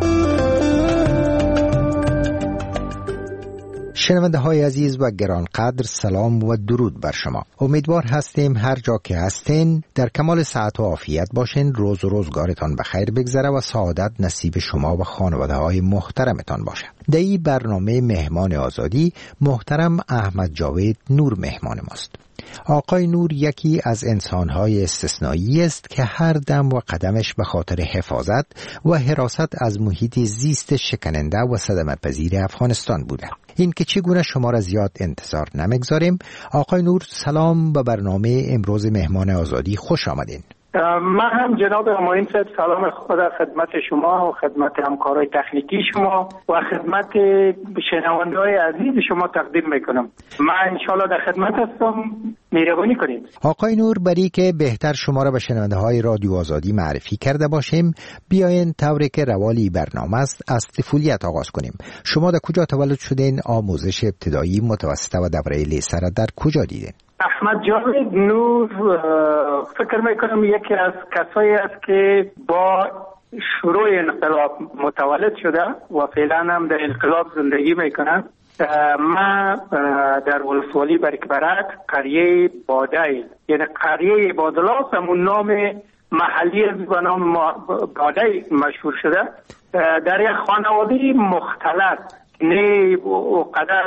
شنونده های عزیز و گرانقدر، سلام و درود بر شما. امیدوار هستیم هر جا که هستین در کمال صحت و عافیت باشین، روز و روزگارتان بخیر بگذره و سعادت نصیب شما و خانواده های محترمتان باشه. در این برنامه مهمان آزادی محترم احمد جاوید نور مهمان ماست. آقای نور یکی از انسان‌های استثنایی است که هر دم و قدمش به خاطر حفاظت و حراست از محیط زیست شکننده و صدمه‌پذیر افغانستان بوده. این که چگونه شما را زیاد انتظار نمیگذاریم. آقای نور سلام به برنامه امروز مهمان آزادی، خوش آمدین. من هم جناب همایون صاحب سلام خود خدمت شما و خدمت همکارای تکنیکی شما و خدمت شنونده‌های عزیز شما تقدیم میکنم. من انشالله در خدمت هستم، مهربانی کنید. آقای نور، برای که بهتر شما را به شنونده های رادیو آزادی معرفی کرده باشیم، بیاین طوری که روالی برنامه است از طفولیت آغاز کنیم. شما در کجا تولد شدین؟ آموزش ابتدایی، متوسطه و دوره لیسه را در کجا دیدین؟ احمد جاوید نور فکر میکنم یکی از کسایی است که با شروع انقلاب متولد شده و فعلا هم در انقلاب زندگی میکنه. من در ولسوالی برکبرک قریه بادای، یعنی قریه بادلاس، همون نام محلی به نام بادای مشهور شده. در یک خانواده مختلط، نه او قدر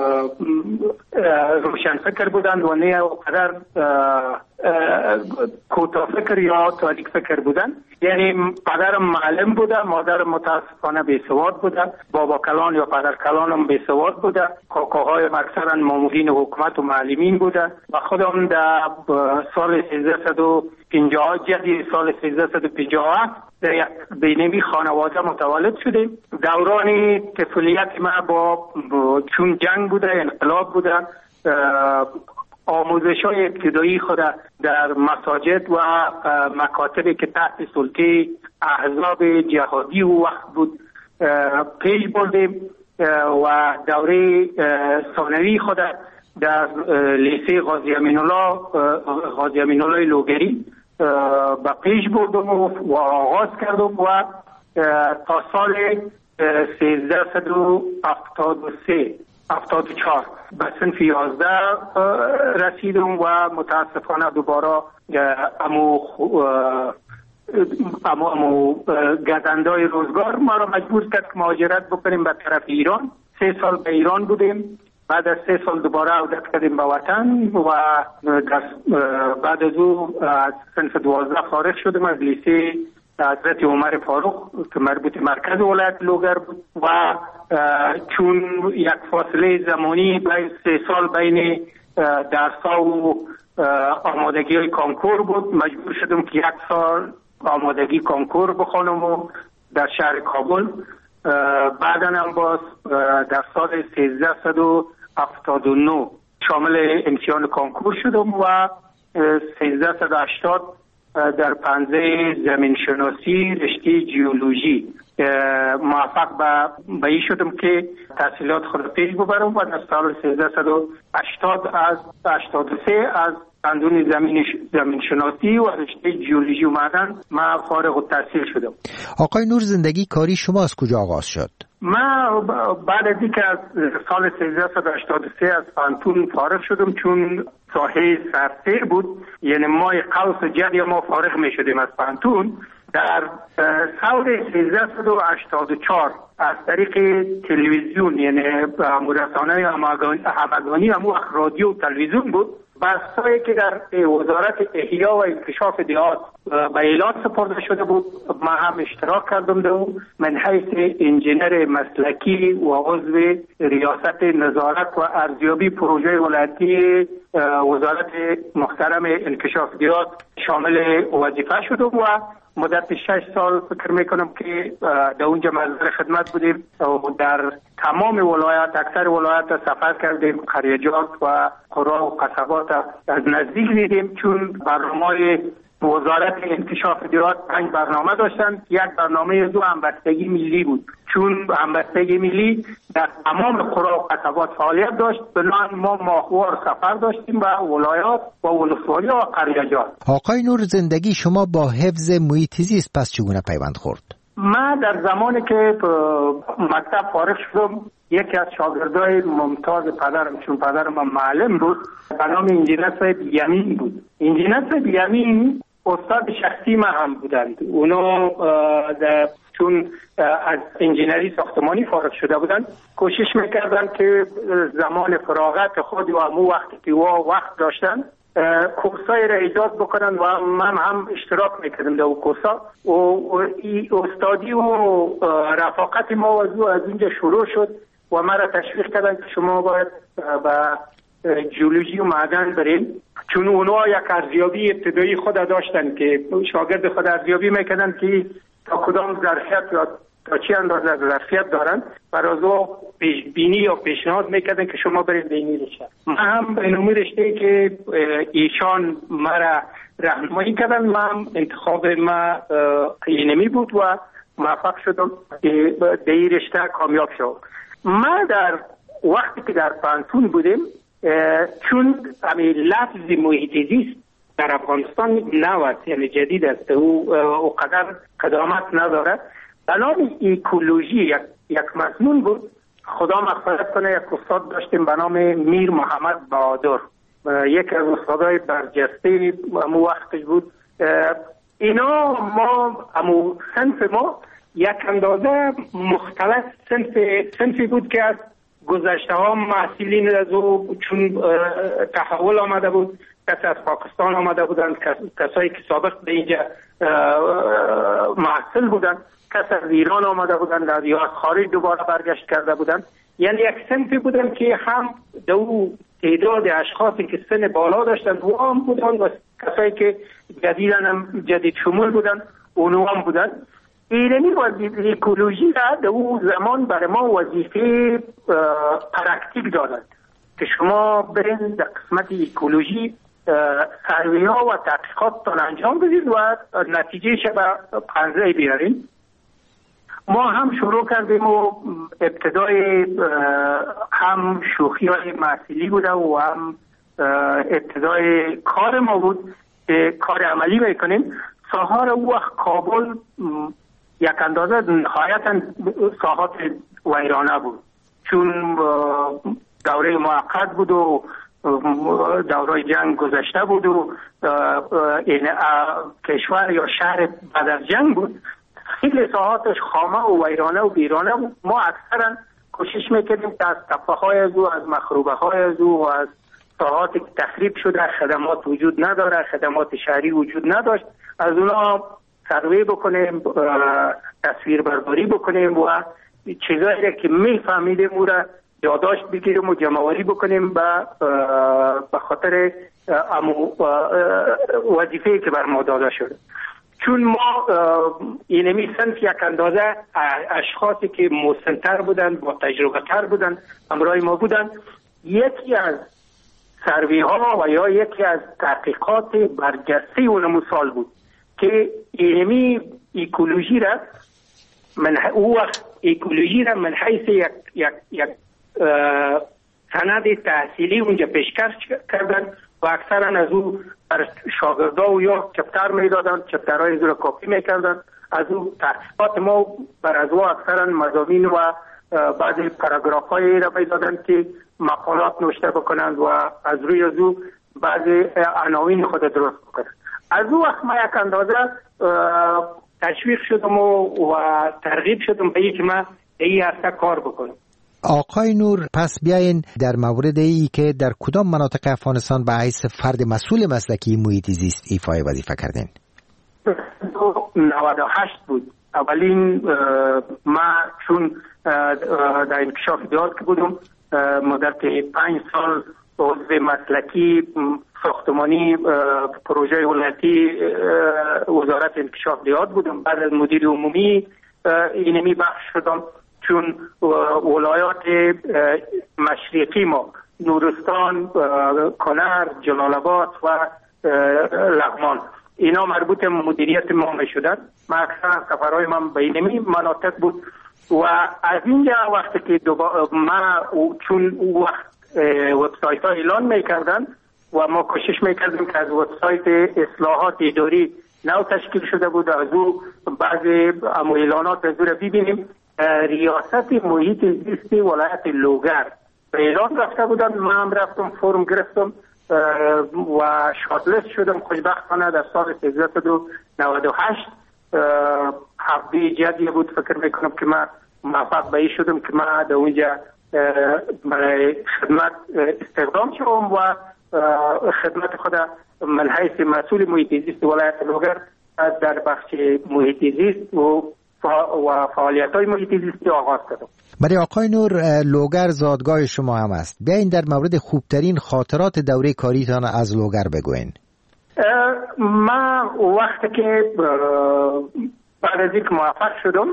روشن فکر بودند و نه او قدر کوتاه فکر یا تاریک فکر بودند. یعنی پدرم معلم بوده، مادرم متاسفانه بیسواد بوده، بابا کلان یا پدر کلانم بیسواد بوده، کاکاهایم اکثرا مامورین حکومت و معلمین بوده و خودم در سال سیزده و پنجاه جدی سال سیزده و پنجاه در یک بینمی خانواده متولد شدیم. دوران طفولیت ما با چون جنگ بوده، انقلاب بوده، آموزش های ابتدایی خود در مساجد و مکاتبی که تحت سلطه احزاب جهادی و وقت بود پیش بردیم و دوره ثانوی خود در لیسه غازی امین الله غازی امین الله لوگری با پیش بردم و آغاز کردم و تا سال سیزده و هفتاد و سه هفتاد و چهار به صنف یازده رسیدم و متاسفانه دوباره امو امو امو گزندای روزگار ما را مجبور کرد که مهاجرت بکنیم به طرف ایران. سه سال به ایران بودیم، بعد از سه سال دوباره عودت کردیم به وطن و بعد از او از صنف دوازده فارغ شدم از لیسه حضرت عمر فاروق که مربوط مرکز ولایت لوگر بود و چون یک فاصله زمانی بین سه سال بین درس‌ها و آمادگی های کانکور بود، مجبور شدم که یک سال آمادگی کانکور بخوانم و در شهر کابل. بعدا هم باز در سال سیزده و هفتاد و نه شامل امتحان کانکور شدم و سیزده و هشتاد در پنزه زمین شناسی رشته جیولوژی موفق به ای شدم که تحصیلات خود پیش ببرم و در سال سیزده و هشتاد از هشتاد و سه از قانون زمین زمین شناسی و رشته جیولوژی و معدن من فارغ التحصیل شدم. آقای نور، زندگی کاری شما از کجا آغاز شد؟ من بعد از اینکه از سال سیزده و هشتاد و سه از پانتون فارغ شدم، چون ساحه سرسیر بود، یعنی مای قوس و جدی ما فارغ می شدیم از پانتون. در سال سیزده و هشتاد و چهار از طریق تلویزیون، یعنی رسانه همگانی همو رادیو و تلویزیون بود، بحثایی که در وزارت احیا و انکشاف دیهات به اعلان سپرده شده بود من هم اشتراک کردم در من حیث انجینر مسلکی و عضو ریاست نظارت و ارزیابی پروژه ولایتی وزارت محترم انکشاف دیهات شامل وظیفه شدم و مدت شش سال فکر میکنم که در اونجا مزدور خدمت بودیم و در تمام ولایات اکثر ولایات سفر کردیم، قریجات و قرا و قصبات از نزدیک دیدیم، چون برنامه وزارت انکشاف دیات پنج برنامه داشتن. یک برنامه دو همبستگی ملی بود، چون همبستگی ملی در تمام قرا و قصبات فعالیت داشت. بنابراین ما ماهوار سفر داشتیم به ولایات و ولسوالی و قریه‌جات. آقای نور، زندگی شما با حفظ محیط زیست پس چگونه پیوند خورد؟ من در زمانی که مکتب فارغ شدم، یکی از شاگردای ممتاز پدرم، چون پدرم معلم بود، به نام انجینر صاحب یمین بود. انجینر صاحب یمین استاد شخصی ما هم بودند. اونا چون از انجینری ساختمانی فارغ شده بودند، کوشش میکردن که زمان فراغت خود و همون وقتی که وا وقت داشتن کورسای را ایجاد بکنن و من هم اشتراک میکردم در اون کورسا و استادی و رفاقت ما از اینجا شروع شد و ما را تشویق کردن که شما باید به جیولوژی و معدن برین، چون اونها یک ارزیابی ابتدایی خود داشتن که شاگرد خود ارزیابی میکردن که تا کدام ظرفیت یا تا چی اندازه ظرفیت دارن، برای او پیش بینی یا پیشنهاد میکردن که شما برید به این رشته. من هم به نوعی رشته که ایشان مرا راهنمایی کردن، من انتخاب ما اینمی بود و موفق شدم که به این رشته کامیاب شدم. ما در وقتی که در پانتون بودیم، چون همین لفظ محیط زیست در افغانستان نوست، یعنی جدید است، او قدر قدامت نداره. بنام ایکولوژی یک, یک مضمون بود. خدا مغفرت کنه، یک استاد داشتیم به نام میر محمد بهادر، یک از استادای برجسته امو وقتش بود. اینا ما امو صنف ما یک اندازه مختلف صنف صنفی بود که از گذشته ها محصولین از او، چون تحول آمده بود، کسی از پاکستان آمده بودند، کسایی که سابق به اینجا محصل بودند، کسی از ایران آمده بودند یا از خارج دوباره برگشت کرده بودند. یعنی یک صنفی بودند که هم دو تعداد اشخاصی که سن بالا داشتند و هم بودند و کسایی که جدیدن هم جدید شمول بودند اونو هم بودند. اینمی وظیفه ایکولوژی را در اون زمان برای ما وظیفه پرکتیک دادند که شما برین در قسمت ایکولوژی سروی ها و تحقیقات انجام بدید و نتیجه شبه پنزه بیارین. ما هم شروع کردیم و ابتدای هم شوخی های محصولی بوده و هم ابتدای کار ما بود که کار عملی میکنیم. ساحار او وقت کابل یک اندازه نهایتا ساحات ویرانه بود، چون دوره موقت بود و دوره جنگ گذشته بود و این کشور یا شهر بعد از جنگ بود. خیلی ساحاتش خامه و ویرانه و بیرانه بود. ما اکثرا کوشش میکردیم که از تپه های از او، از مخروبه های از او و از ساحاتی که تخریب شده، خدمات وجود نداره، خدمات شهری وجود نداشت، از اونا سروی بکنیم، تصویر برداری بکنیم و چیزایی که میفهمیدیم او را یادداشت بگیریم و جمع‌آوری بکنیم به خاطر وظیفه‌ای که بر ما داده شده. چون ما اینمی صنف یک اندازه اشخاصی که مسن‌تر بودند، با تجربه تر بودند، همراه ما بودند. یکی از سروی ها و یا یکی از تحقیقات برجسته اون مثال بود که اینمی ایکولوژی را من او ایکولوژی را من حیث یک یک یک سند تحصیلی اونجا پیشکش کردن و اکثرا از او بر شاگردا و یا چپتر میدادن، چپترهای از او را کپی میکردن. از او تحقیقات ما بر از او اکثرا مضامین و بعضی پاراگراف های را میدادن که مقالات نوشته بکنند و از روی از او بعضی عناوین خود درست بکنند. از او وقت ما یک اندازه تشویق شدم و, و ترغیب شدم به اینکه ما این هسته کار بکنم. آقای نور، پس بیاین در مورد ای که در کدام مناطق افغانستان به حیث فرد مسئول مسلکی محیط زیست ایفای وظیفه کردین؟ نود و هشت بود. اولین ما چون در انکشاف دیات که بودم مدت پنج سال عضو مسلکی ساختمانی پروژه ولایتی وزارت انکشاف دیات بودم. بعد از مدیر عمومی اینمی بخش شدم، چون ولایات مشرقی ما نورستان، کنر، جلال آباد و لغمان اینا مربوط به مدیریت ما می شدن. ما اکثر سفرهای من بینمی مناطق بود و از اینجا وقتی که ما چون وقت وبسایت ها اعلان می کردن و ما کوشش می کردیم که از وبسایت اصلاحات اداری نو تشکیل شده بود از او بعضی اعلانات از او را ببینیم. ریاست محیط زیست ولایت لوگر به اعلان رفته بودن. من هم رفتم فرم گرفتم و شاتلست شدم. خوشبختانه در سال سیزده و نود و هشت حبی جدی بود. فکر میکنم که من موفق به شدم که من در اونجا برای خدمت استخدام شدم و خدمت خود من حیث مسئول محیط زیست ولایت لوگر در بخش محیط زیست و و فعالیت های محیط زیستی آغاز کردم. برای آقای نور، لوگر زادگاه شما هم است. بیاین در مورد خوبترین خاطرات دوره کاریتان از لوگر بگوین. من وقتی که بعد از اینکه موفق شدم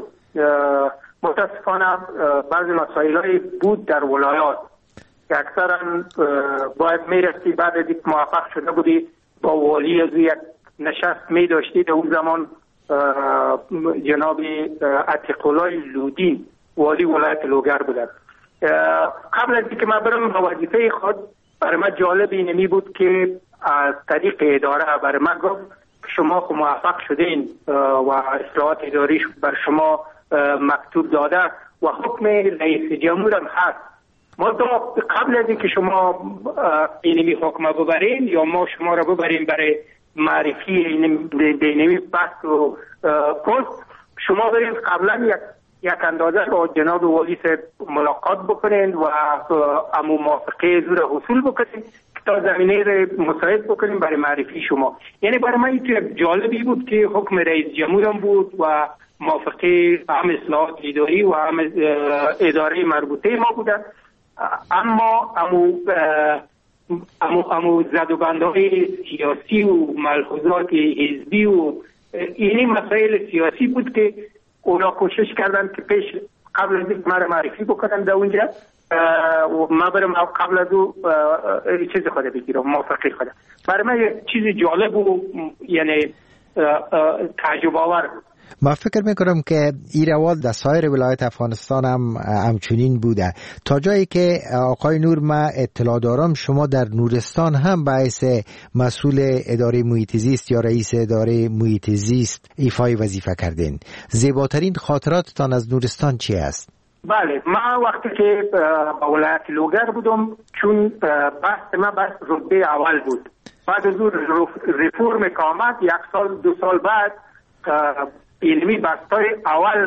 متاسفانه بعضی مسائلی بود در ولایات که اکثرا باید میرسی بعد از اینکه موفق شده بودی با والی از یک نشست می داشتی. در اون زمان جناب عتیق‌الله لودین والی ولایت لوگر بودند. قبل از اینکه من برم به وظیفه خود برای من جالب اینمی بود که از طریق اداره برای من گفت شما خو موفق شدین و اصلاحات اداری بر شما مکتوب داده و حکم رئیس جمهور هم هست. ما قبل از اینکه شما اینمی حکم ببرین یا ما شما را ببرین برای معرفی اینمی بحث و پست، شما برید قبلا یک یک اندازه با جناب والی ملاقات بکنین و امو موافقه زور حصول بکنین که تا زمینه را مساعد بکنین برای معرفی شما. یعنی برای من این جالبی بود که حکم رئیس جمهورم بود و موافقه هم اصلاحات اداری و هم اداره مربوطه ما بودن. اما امو امو امو زدوبندهای سیاسی و ملحوظات حزبی و اینی مسائل سیاسی بود که اونا کوشش کردن که پیش قبل از اینکه مرا معرفی بکنن در اونجا و ما برم قبل از او چیز خود بگیرم موافقه خود. برای من یک چیز جالب و یعنی تعجب آور بود. ما فکر میکنم که این روال در سایر ولایت افغانستان هم همچنین بوده، تا جایی که آقای نور ما اطلاع دارم شما در نورستان هم باعث مسئول اداره محیط زیست یا رئیس اداره محیط زیست ایفای وظیفه کردین. زیباترین خاطراتتان از نورستان چی است؟ بله، من وقتی که با ولایت لوگر بودم چون بحث ما بحث رتبه اول بود، بعد از اون ریفورم که آمد یک سال دو سال بعد علمی بستای اول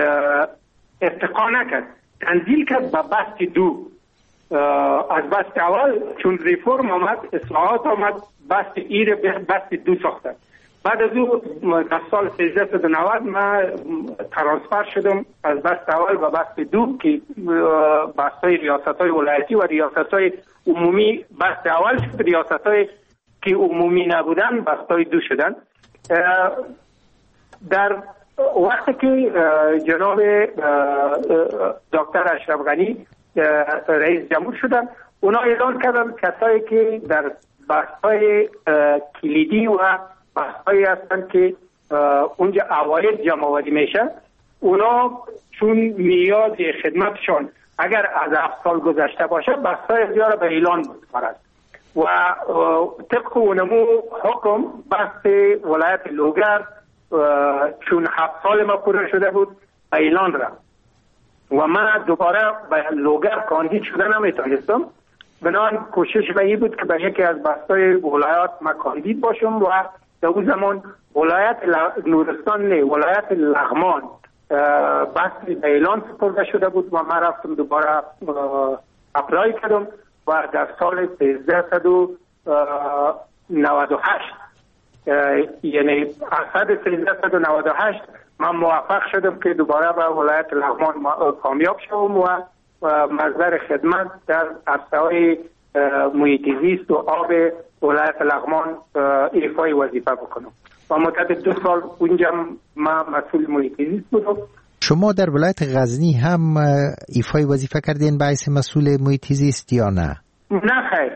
ارتقا نکرد، تنزیل کرد به بست دو. از بست اول چون ریفورم آمد اصلاحات آمد بست ایر بست دو ساختن. بعد از او در سال سیزده و نود من ترانسفر شدم از بست اول و بست دو که بستای ریاست های ولایتی و ریاست های عمومی بست اول شد، ریاست های که عمومی نبودن بستای دو شدن. در وقتی که جناب دکتر اشرف غنی رئیس جمهور شدن، اونا اعلان کردن کسایی که در بحث‌های کلیدی و بحث‌هایی هستند که اونجا عواید جمع‌آوری میشه، اونا چون میاد خدمتشون اگر از هفت سال گذشته باشه بحث‌های زیاد به اعلان می‌کنند و طبق اونمو حکم بحث ولایت لوگر چون هفت سال ما پوره شده بود اعلان را و من دوباره به لوگر کاندید شده نمیتونستم. بنابراین کوشش به این بود که به یکی از بستای ولایات ما کاندید باشم و در اون زمان ولایت نورستان نه ولایت لغمان بست به اعلان سپرده شده بود و من رفتم دوباره اپلای کردم و در سال سیزده و نود و هشت یعنی اصد سیزده و نود و هشت من موفق شدم که دوباره به ولایت لغمان کامیاب شدم و مصدر خدمت در عرصه‌های محیط زیست و آب ولایت لغمان ایفای وظیفه بکنم و مدت دو سال اونجا من مسئول محیط زیست بودم. شما در ولایت غزنی هم ایفای وظیفه کردین باعث مسئول محیط زیست یا نه؟ نه خیر،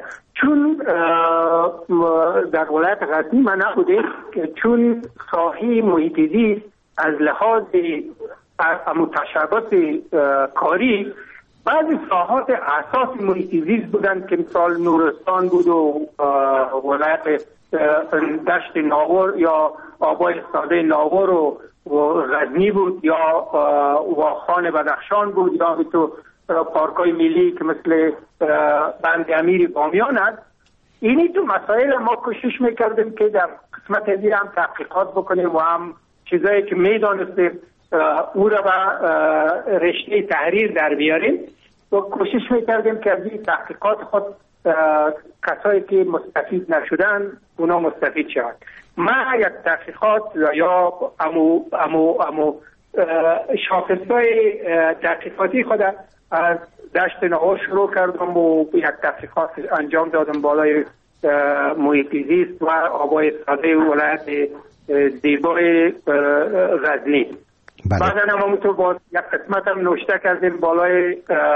چون در ولایت غزنی ما نبوده، چون ساحه محیط زیست از لحاظ متشابهات کاری بعضی ساحات اساس محیط زیست بودن که مثال نورستان بود و ولایت دشت ناور یا آبای ساده ناور و غزنی بود یا واخان بدخشان بود یا تو پارکای ملی که مثل بند امیر بامیان است. اینی تو مسائل ما کوشش میکردیم که در قسمت دیگه هم تحقیقات بکنیم و هم چیزایی که میدانستیم او را به رشته تحریر در بیاریم و کوشش میکردیم که از این تحقیقات خود کسایی که مستفید نشدن اونا مستفید شوند. ما یک تحقیقات یا امو امو امو شاخصهای تحقیقاتی خود از دشت ناور شروع کردم و یک تحقیقات انجام دادم بالای محیط زیست و آبای ساده ولایت زیبای غزنی. بعدا هم همونطور باز یک قسمت هم نوشته کردیم بالای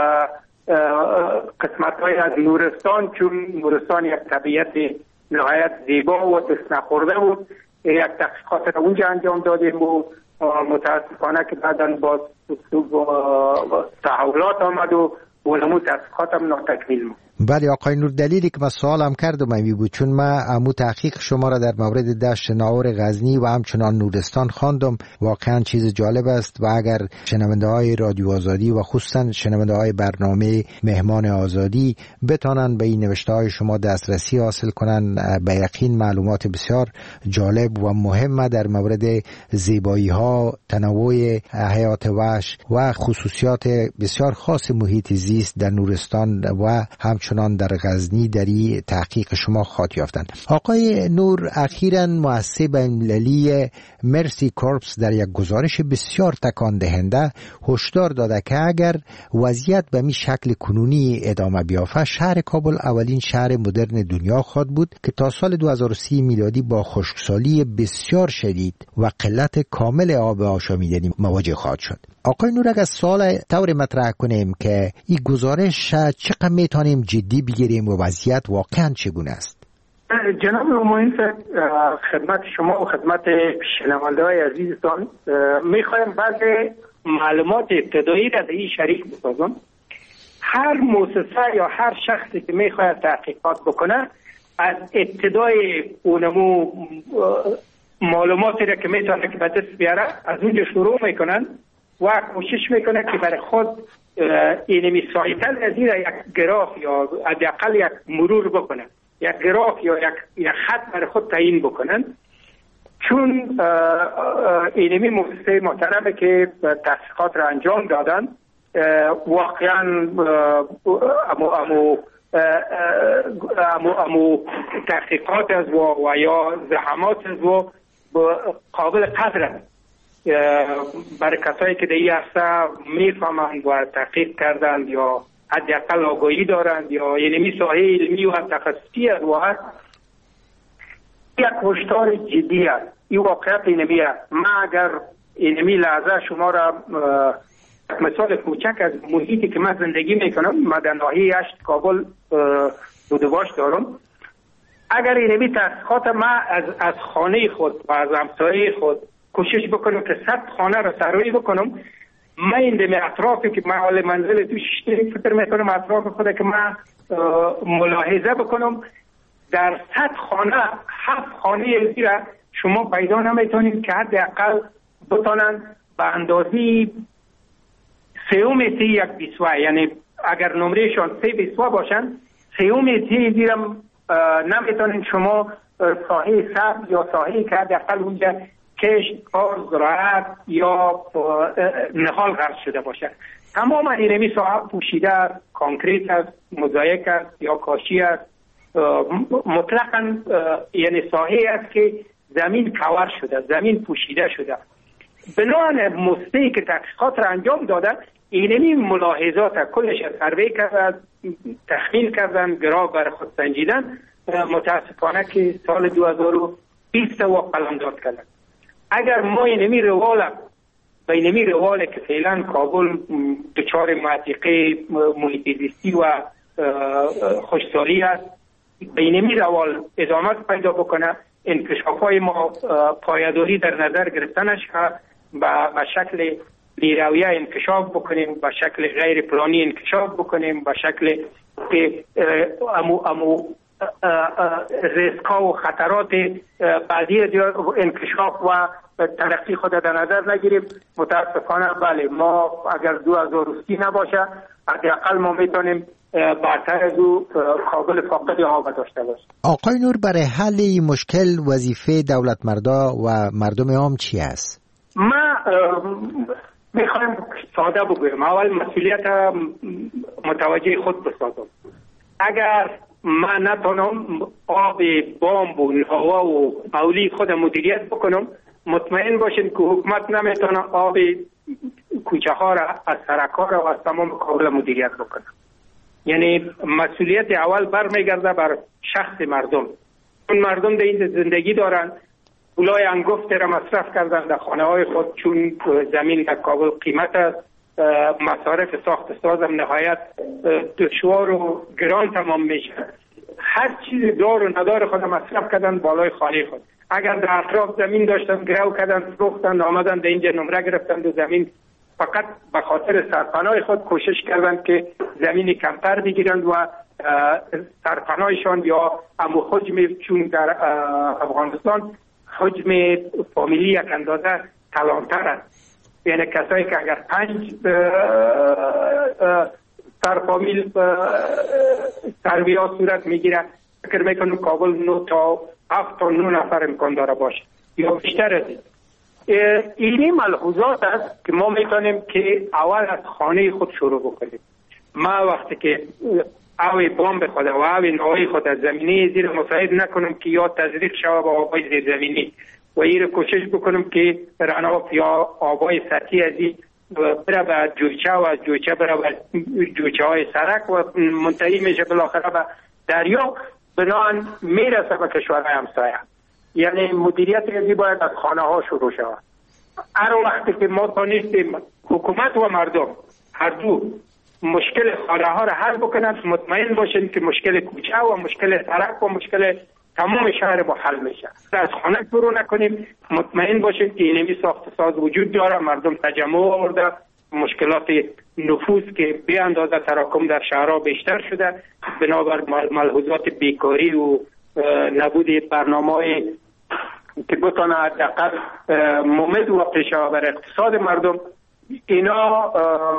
قسمت های از نورستان، چون نورستان یک طبیعت نهایت زیبا و دست نخورده بود. یک تحقیقات اونجا انجام دادیم و متاسفانه که بعدا باز تحولات آمد و اونمون تحقیقات هم ناتکمیل بود. بله آقای نور، دلیلی که من سوالم کردم این بود چون من امو تحقیق شما را در مورد دشت ناور غزنی و همچنان نورستان خواندم. واقعا چیز جالب است و اگر شنونده های رادیو آزادی و خصوصا شنونده های برنامه مهمان آزادی بتانن به این نوشته های شما دسترسی حاصل کنن، به یقین معلومات بسیار جالب و مهم در مورد زیبایی ها، تنوع حیات وحش و خصوصیات بسیار خاص محیط زیست در نورستان و همچنان چنان در غزنی در این تحقیق شما خاطر یافتند. آقای نور، اخیراً مؤسسه بین‌المللی مرسی کورپس در یک گزارش بسیار تکان دهنده هشدار داده که اگر وضعیت به می شکل کنونی ادامه بیافته، شهر کابل اولین شهر مدرن دنیا خواهد بود که تا سال دو هزار و سی میلادی با خشکسالی بسیار شدید و قلت کامل آب آشامیدنی مواجه خواهد شد. آقای نور، اگر سوال طور مطرح کنیم که این گزارش چقدر میتونیم جدی بگیریم و وضعیت واقعا چگونه است؟ جناب معین صاحب، خدمت شما و خدمت شنونده‌های عزیزتان میخوایم بعض معلومات ابتدایی را در این شریک بسازم. هر مؤسسه یا هر شخصی که میخواید تحقیقات بکنه از ابتدای اونمو معلوماتی را که میتونه که به دست بیاره از اونجا شروع میکنن و کوشش میکنه که برای خود اینمی سایتل از این یک گراف یا حداقل یک مرور بکنن، یک گراف یا یک, یک خط برای خود تعیین بکنن. چون اینمی مؤسسه محترمه که تحقیقات را انجام دادن واقعا امو امو امو امو تحقیقات از و, و یا زحمات از و قابل قدر برای کسایی که در این عرصه میفهمند و تحقیق کردند یا حداقل آگاهی دارند یا یعنی ساحه علمی و تخصصی است و یک هشدار جدی است. این واقعیت اینمی است. من اگر اینمی لحظه شما را مثال کوچک از محیطی که من زندگی میکنم، من در ناحیه هشت کابل بودواش دارم، اگر اینمی تحقیقات من از از خانه خود و از همسایه خود کوشش بکنم که صد خانه را سرایی بکنم، من این دم اطرافی که من حال منزل تو شیشتری فکر میکنم اطراف خود که من ملاحظه بکنم، در صد خانه هفت خانه ازی را شما پیدا نمیتونید که حداقل بتونن به اندازی سیوم تی یک بیسوه، یعنی اگر نمرهشان سه بیسوه باشن سیوم تی دیرم نمیتونید شما ساحه سبز یا ساحه که حداقل اونجا کشت، کار، زراعت یا نهال غرس شده باشد. تمام اینمی ساحه پوشیده است، کانکریت است، موزاییک است یا کاشی است، مطلقاً یعنی ساحه است که زمین کور شده، زمین پوشیده شده. بنابراین مؤسسه‌ای که تحقیقات را انجام داده اینمی ملاحظات کلش سروی کردن، تخمین کردن، گراف برای خود سنجیدن، متاسفانه که سال دو هزار و بیست و قلمداد کردن. اگر ما اینمی روال به اینمی روال که فعلا کابل دچار معتیقه محیط زیستی و خشکسالی است بینمی روال ادامت پیدا بکنه، انکشاف های ما پایداری در نظر گرفتنش به شکل بیرویه انکشاف بکنیم، به شکل غیر پلانی انکشاف بکنیم، به شکل که امو امو ریسک ها و خطرات بعدی انکشاف و ترقی خود در نظر نگیریم. متاسفانه بله، ما اگر دو هزار و سی نباشه حداقل ما میتونیم برتر از او قابل فاقد آب داشته باشیم. آقای نور، برای حل این مشکل وظیفه دولت مردا و مردم عام چی است؟ ما میخوایم ساده بگویم. اول مسئولیت متوجه خود بسازم. اگر من نتونم آب بامب و هوا و مولید خود مدیریت بکنم، مطمئن باشین که حکومت نمیتونه آب کوچه ها را از سرک ها را و از تمام کابل مدیریت بکنه. یعنی مسئولیت اول برمیگرده بر شخص مردم. اون مردم در این زندگی دارن، پولای انگفت را مصرف کردن در خانه های خود، چون زمین در کابل قیمت است، مصارف ساخت سازم نهایت دشوار و گران تمام میشه. هر چیز دار و ندار خود مصرف کردن بالای خانه خود. اگر در اطراف زمین داشتن گرو کردن، فروختن، آمدن در اینجا نمره گرفتن دو زمین، فقط به خاطر سرپناه خود کوشش کردن که زمین کمتر بگیرند و سرپناهشان یا امو حجم، چون در افغانستان حجم فامیلی یک اندازه کلانتر است. یعنی کسایی که اگر پنج سرفامیل سرویا صورت میگیره، فکر میکنم کابل نو تا هفت تا نو نفر امکان داره باشه یا بیشتر از این. اینی ملحوظات است که ما میتونیم که اول از خانه خود شروع بکنیم. ما وقتی که اوی بام خود و اوی نوعی خود از زمینی زیر مساعد نکنم که یا تزریق شود با آبای زیر زمینی و این کوشش بکنم که رناف یا آبای سطحی از این بره به جویچه و از جویچه بره به جویچه های سرک و منتهی میشه بالاخره به دریا، بنان میرسه به کشورهای همسایه. یعنی مدیریت ازی باید از خانه ها شروع شود. هر وقتی که ما تانستیم حکومت و مردم هر دو مشکل خانه ها را حل بکنند، مطمئن باشین که مشکل کوچه و مشکل سرک و مشکل تمام شهر با حل میشه. از خانه شروع نکنیم، مطمئن باشین که اینمی ساخت ساز وجود داره، مردم تجمع آورده، مشکلات نفوذ که به اندازه تراکم در شهرها بیشتر شده بنابر ملحوظات بیکاری و نبود برنامه که بتونه حداقل ممد و پیشاور اقتصاد مردم، اینا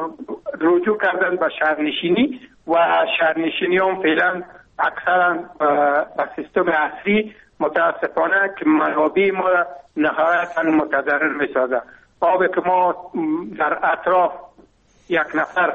رجوع کردن به شهرنشینی و شهرنشینی هم فعلا اکثرا به سیستم عصری متاسفانه که منابع ما نهایتا متضرر میسازه. آب که ما در اطراف یک نفر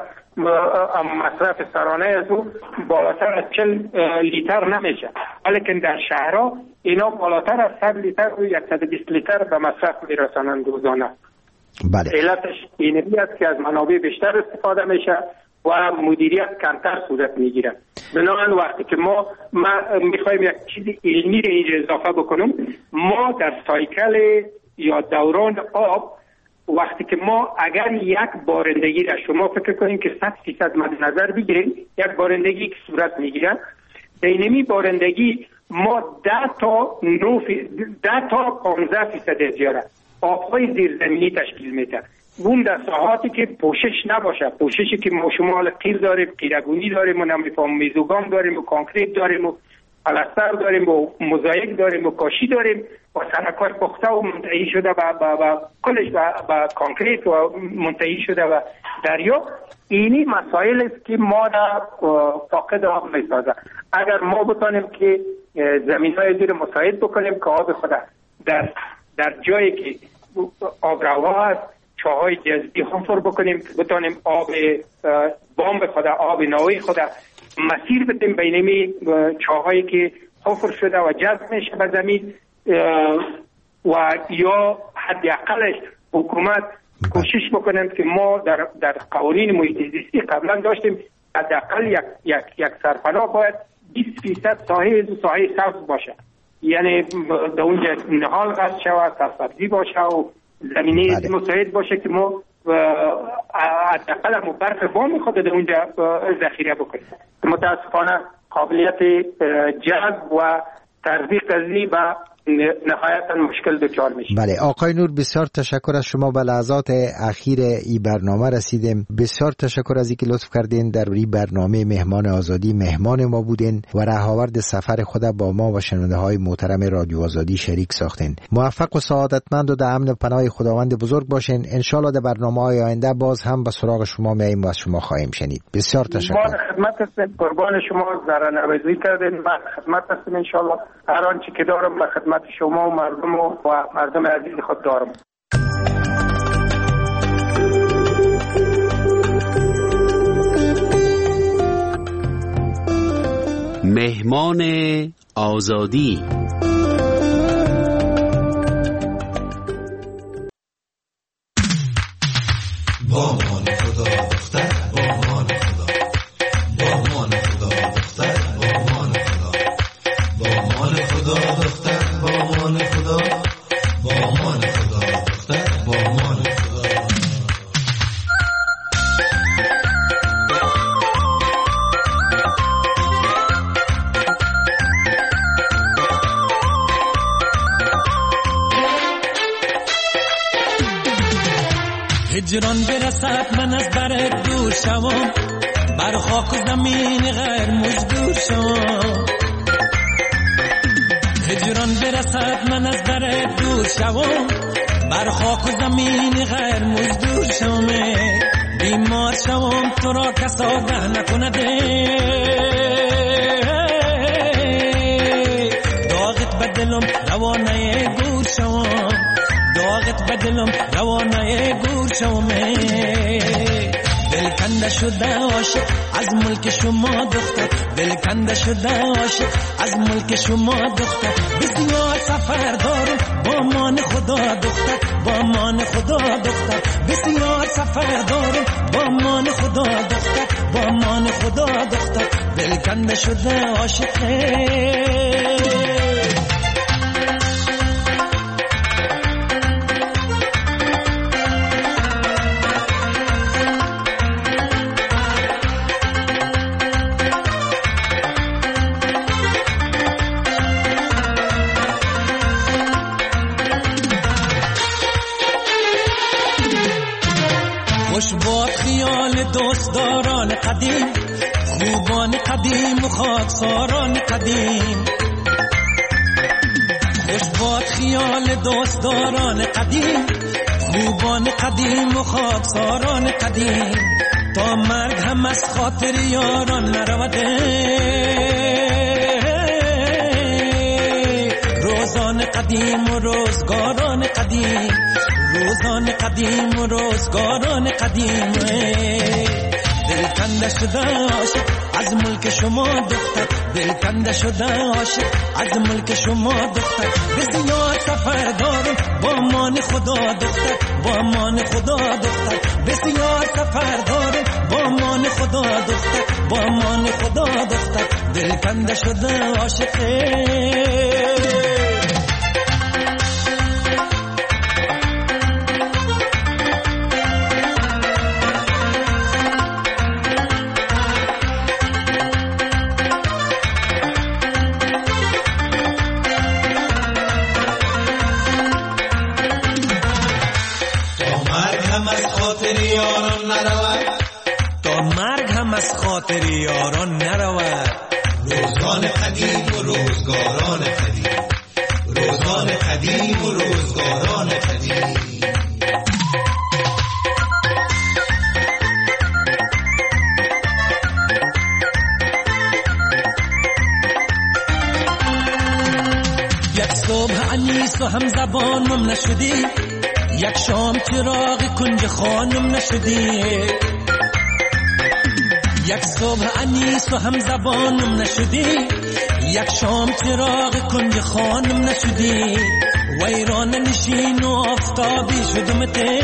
مصرف سرانه از او بالاتر از چل لیتر نمیشه، ولیکن در شهرها اینا بالاتر از صد لیتر و صد و بیست لیتر به مصرف میرسانند روزانه. بله. علتش اینه است که از منابع بیشتر استفاده میشه و مدیریت کمتر صورت میگیره. بنابراین وقتی که ما, ما میخوایم یک چیز علمی رو اینجا اضافه بکنم، ما در سایکل یا دوران آب وقتی که ما اگر یک بارندگی را شما فکر کنیم که صد فیصد مد نظر بگیریم، یک بارندگی که صورت میگیره، اینمی بارندگی ما ده تا نو ده تا پانزده فیصد زیاره آبهای زیرزمینی تشکیل میده. اون در ساحاتی که پوشش نباشه، پوششی که ما شما حالا قیر داریم، قیرگونی داریم و نمیفهم میزوگام داریم و کانکریت داریم و پلستر داریم و موزاییک داریم و کاشی داریم و سرک‌های پخته و منتهی شده و با کلش با کانکریت و منتهی شده و دریا. اینی مسائل است که ما را فاقد آب میسازه. اگر ما بتانیم که زمین‌های زیر مساعد بکنیم که آب خود در در جایی که آب روا هست چاهای جذبی حفر بکنیم که بتانیم آب بامب خود، آب نوعی خود مسیر بدیم بینمی چاهایی که حفر شده و جذب میشه به زمین و یا حداقلش حکومت کوشش بکنیم که ما در در قوانین محیط زیستی قبلا داشتیم حداقل یک یک یک سرپناه باید بیست فیصد ساحه از ساحه سبز باشه، یعنی در اونجا نهال قصد شود، سرسبزی باشه و زمینه مساعد باشه که ما حداقل برف بام خود در اونجا ذخیره بکنیم. متاسفانه قابلیت جذب و تطبیق ازی به نهایتا مشکل دچار میشه. بله آقای نور، بسیار تشکر از شما. به لحظات اخیر این برنامه رسیدیم. بسیار تشکر از اینکه لطف کردین در این برنامه مهمان آزادی مهمان ما بودین و رهاورد سفر خود با ما و شنونده های محترم رادیو آزادی شریک ساختین. موفق و سعادتمند و در امن و پناه خداوند بزرگ باشین. ان شاء الله در برنامه‌های آینده باز هم به سراغ شما میایم و از شما خواهیم شنید. بسیار تشکر. ما خدمت هستیم، قربان شما، در نوازی کردین. من خدمت هستم ان شاء الله. هر آنچه که دارم به خدمت شما و مردم و مردم عزیز خود دارم. مهمان آزادی. بامان خدا دختر، بامان خدا، بامان خدا دختر، بامان خدا، بامان خدا دختر، بامان خدا، بامان خدا دختر، بامان خدا. هجران برسد من از برت دور شوم، بر خاک و زمین غیر مزدور شوم. هجران برسد من از برت دور شوم، بر خاک و زمین غیر مزدور شوم. بیمار شوم تو را کس آگه نکنده، داغت بدلم روانه گور شوم، داغت بدلم روانه گور شوم. دل کنده شده عاشق از ملک شما دختر، دل کنده شده عاشق از ملک شما دختر. بسیار سفر دارم با مان خدا دختر، با مان خدا دختر. بسیار سفر دارم با مان خدا دختر، با مان خدا دختر. دل کنده شده عاشق. خوش باد خیال دوستداران قدیم، خوبان قدیم و خاکساران قدیم. خوش باد خیال دوستداران قدیم، خوبان قدیم و خاکساران قدیم. تا مرگ هم از خاطر یاران نروده، روزان قدیم و روزگاران قدیم، روزان قدیم و روزگاران قدیم. دل کنده شده عاشق از ملک شما دختر، دل کنده شده عاشق از ملک شما دختر. بسیار سفر دارم با مان خدا دختر، با مان خدا دختر. بسیار سفر دارم با مان خدا دختر، با مان خدا دختر. دل کنده شده عاشق. تا مرگ هم از خاطر یاران نرود. روزگان قدیم و روزگاران قدیم، روزگان قدیم و روزگاران قدیم. یک صبح انیس و هم زبانم نشدی، یک شام چراغ کنج خانم نشدی. یک صبح انیس و هم زبانم نشدی، یک شام چراغ کنج خانم نشدی. ویران نشین و آفتابی شدم ته،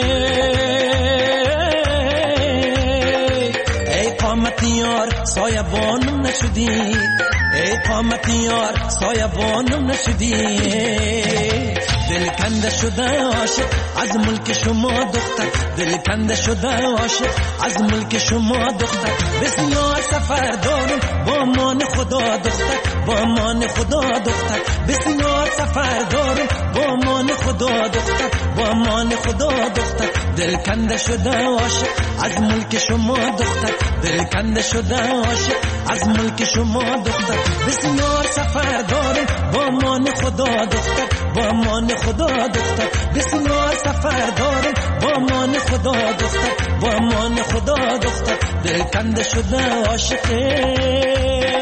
ای قامت یار سایبانم نشدی، ای قامت یار سایبانم نشدی. دل کنده شده عاشق از ملک شما دختر، دل کنده شده عاشق از ملک شما دختر. بسیار سفر داریم با مان خدا دختر، با مان خدا دختر. بسیار سفر داریم با مان خدا دختر، با مان خدا دختر. دل کنده شده عاشق از ملک شما دختر، دل کنده شده عاشق از ملک شما دختر. بسیار سفر داریم با مان خدا دختر، با مان خدا دختر. بسیار سفر داریم با مان خدا دختر، با مان خدا دختر. دل کنده شده عاشق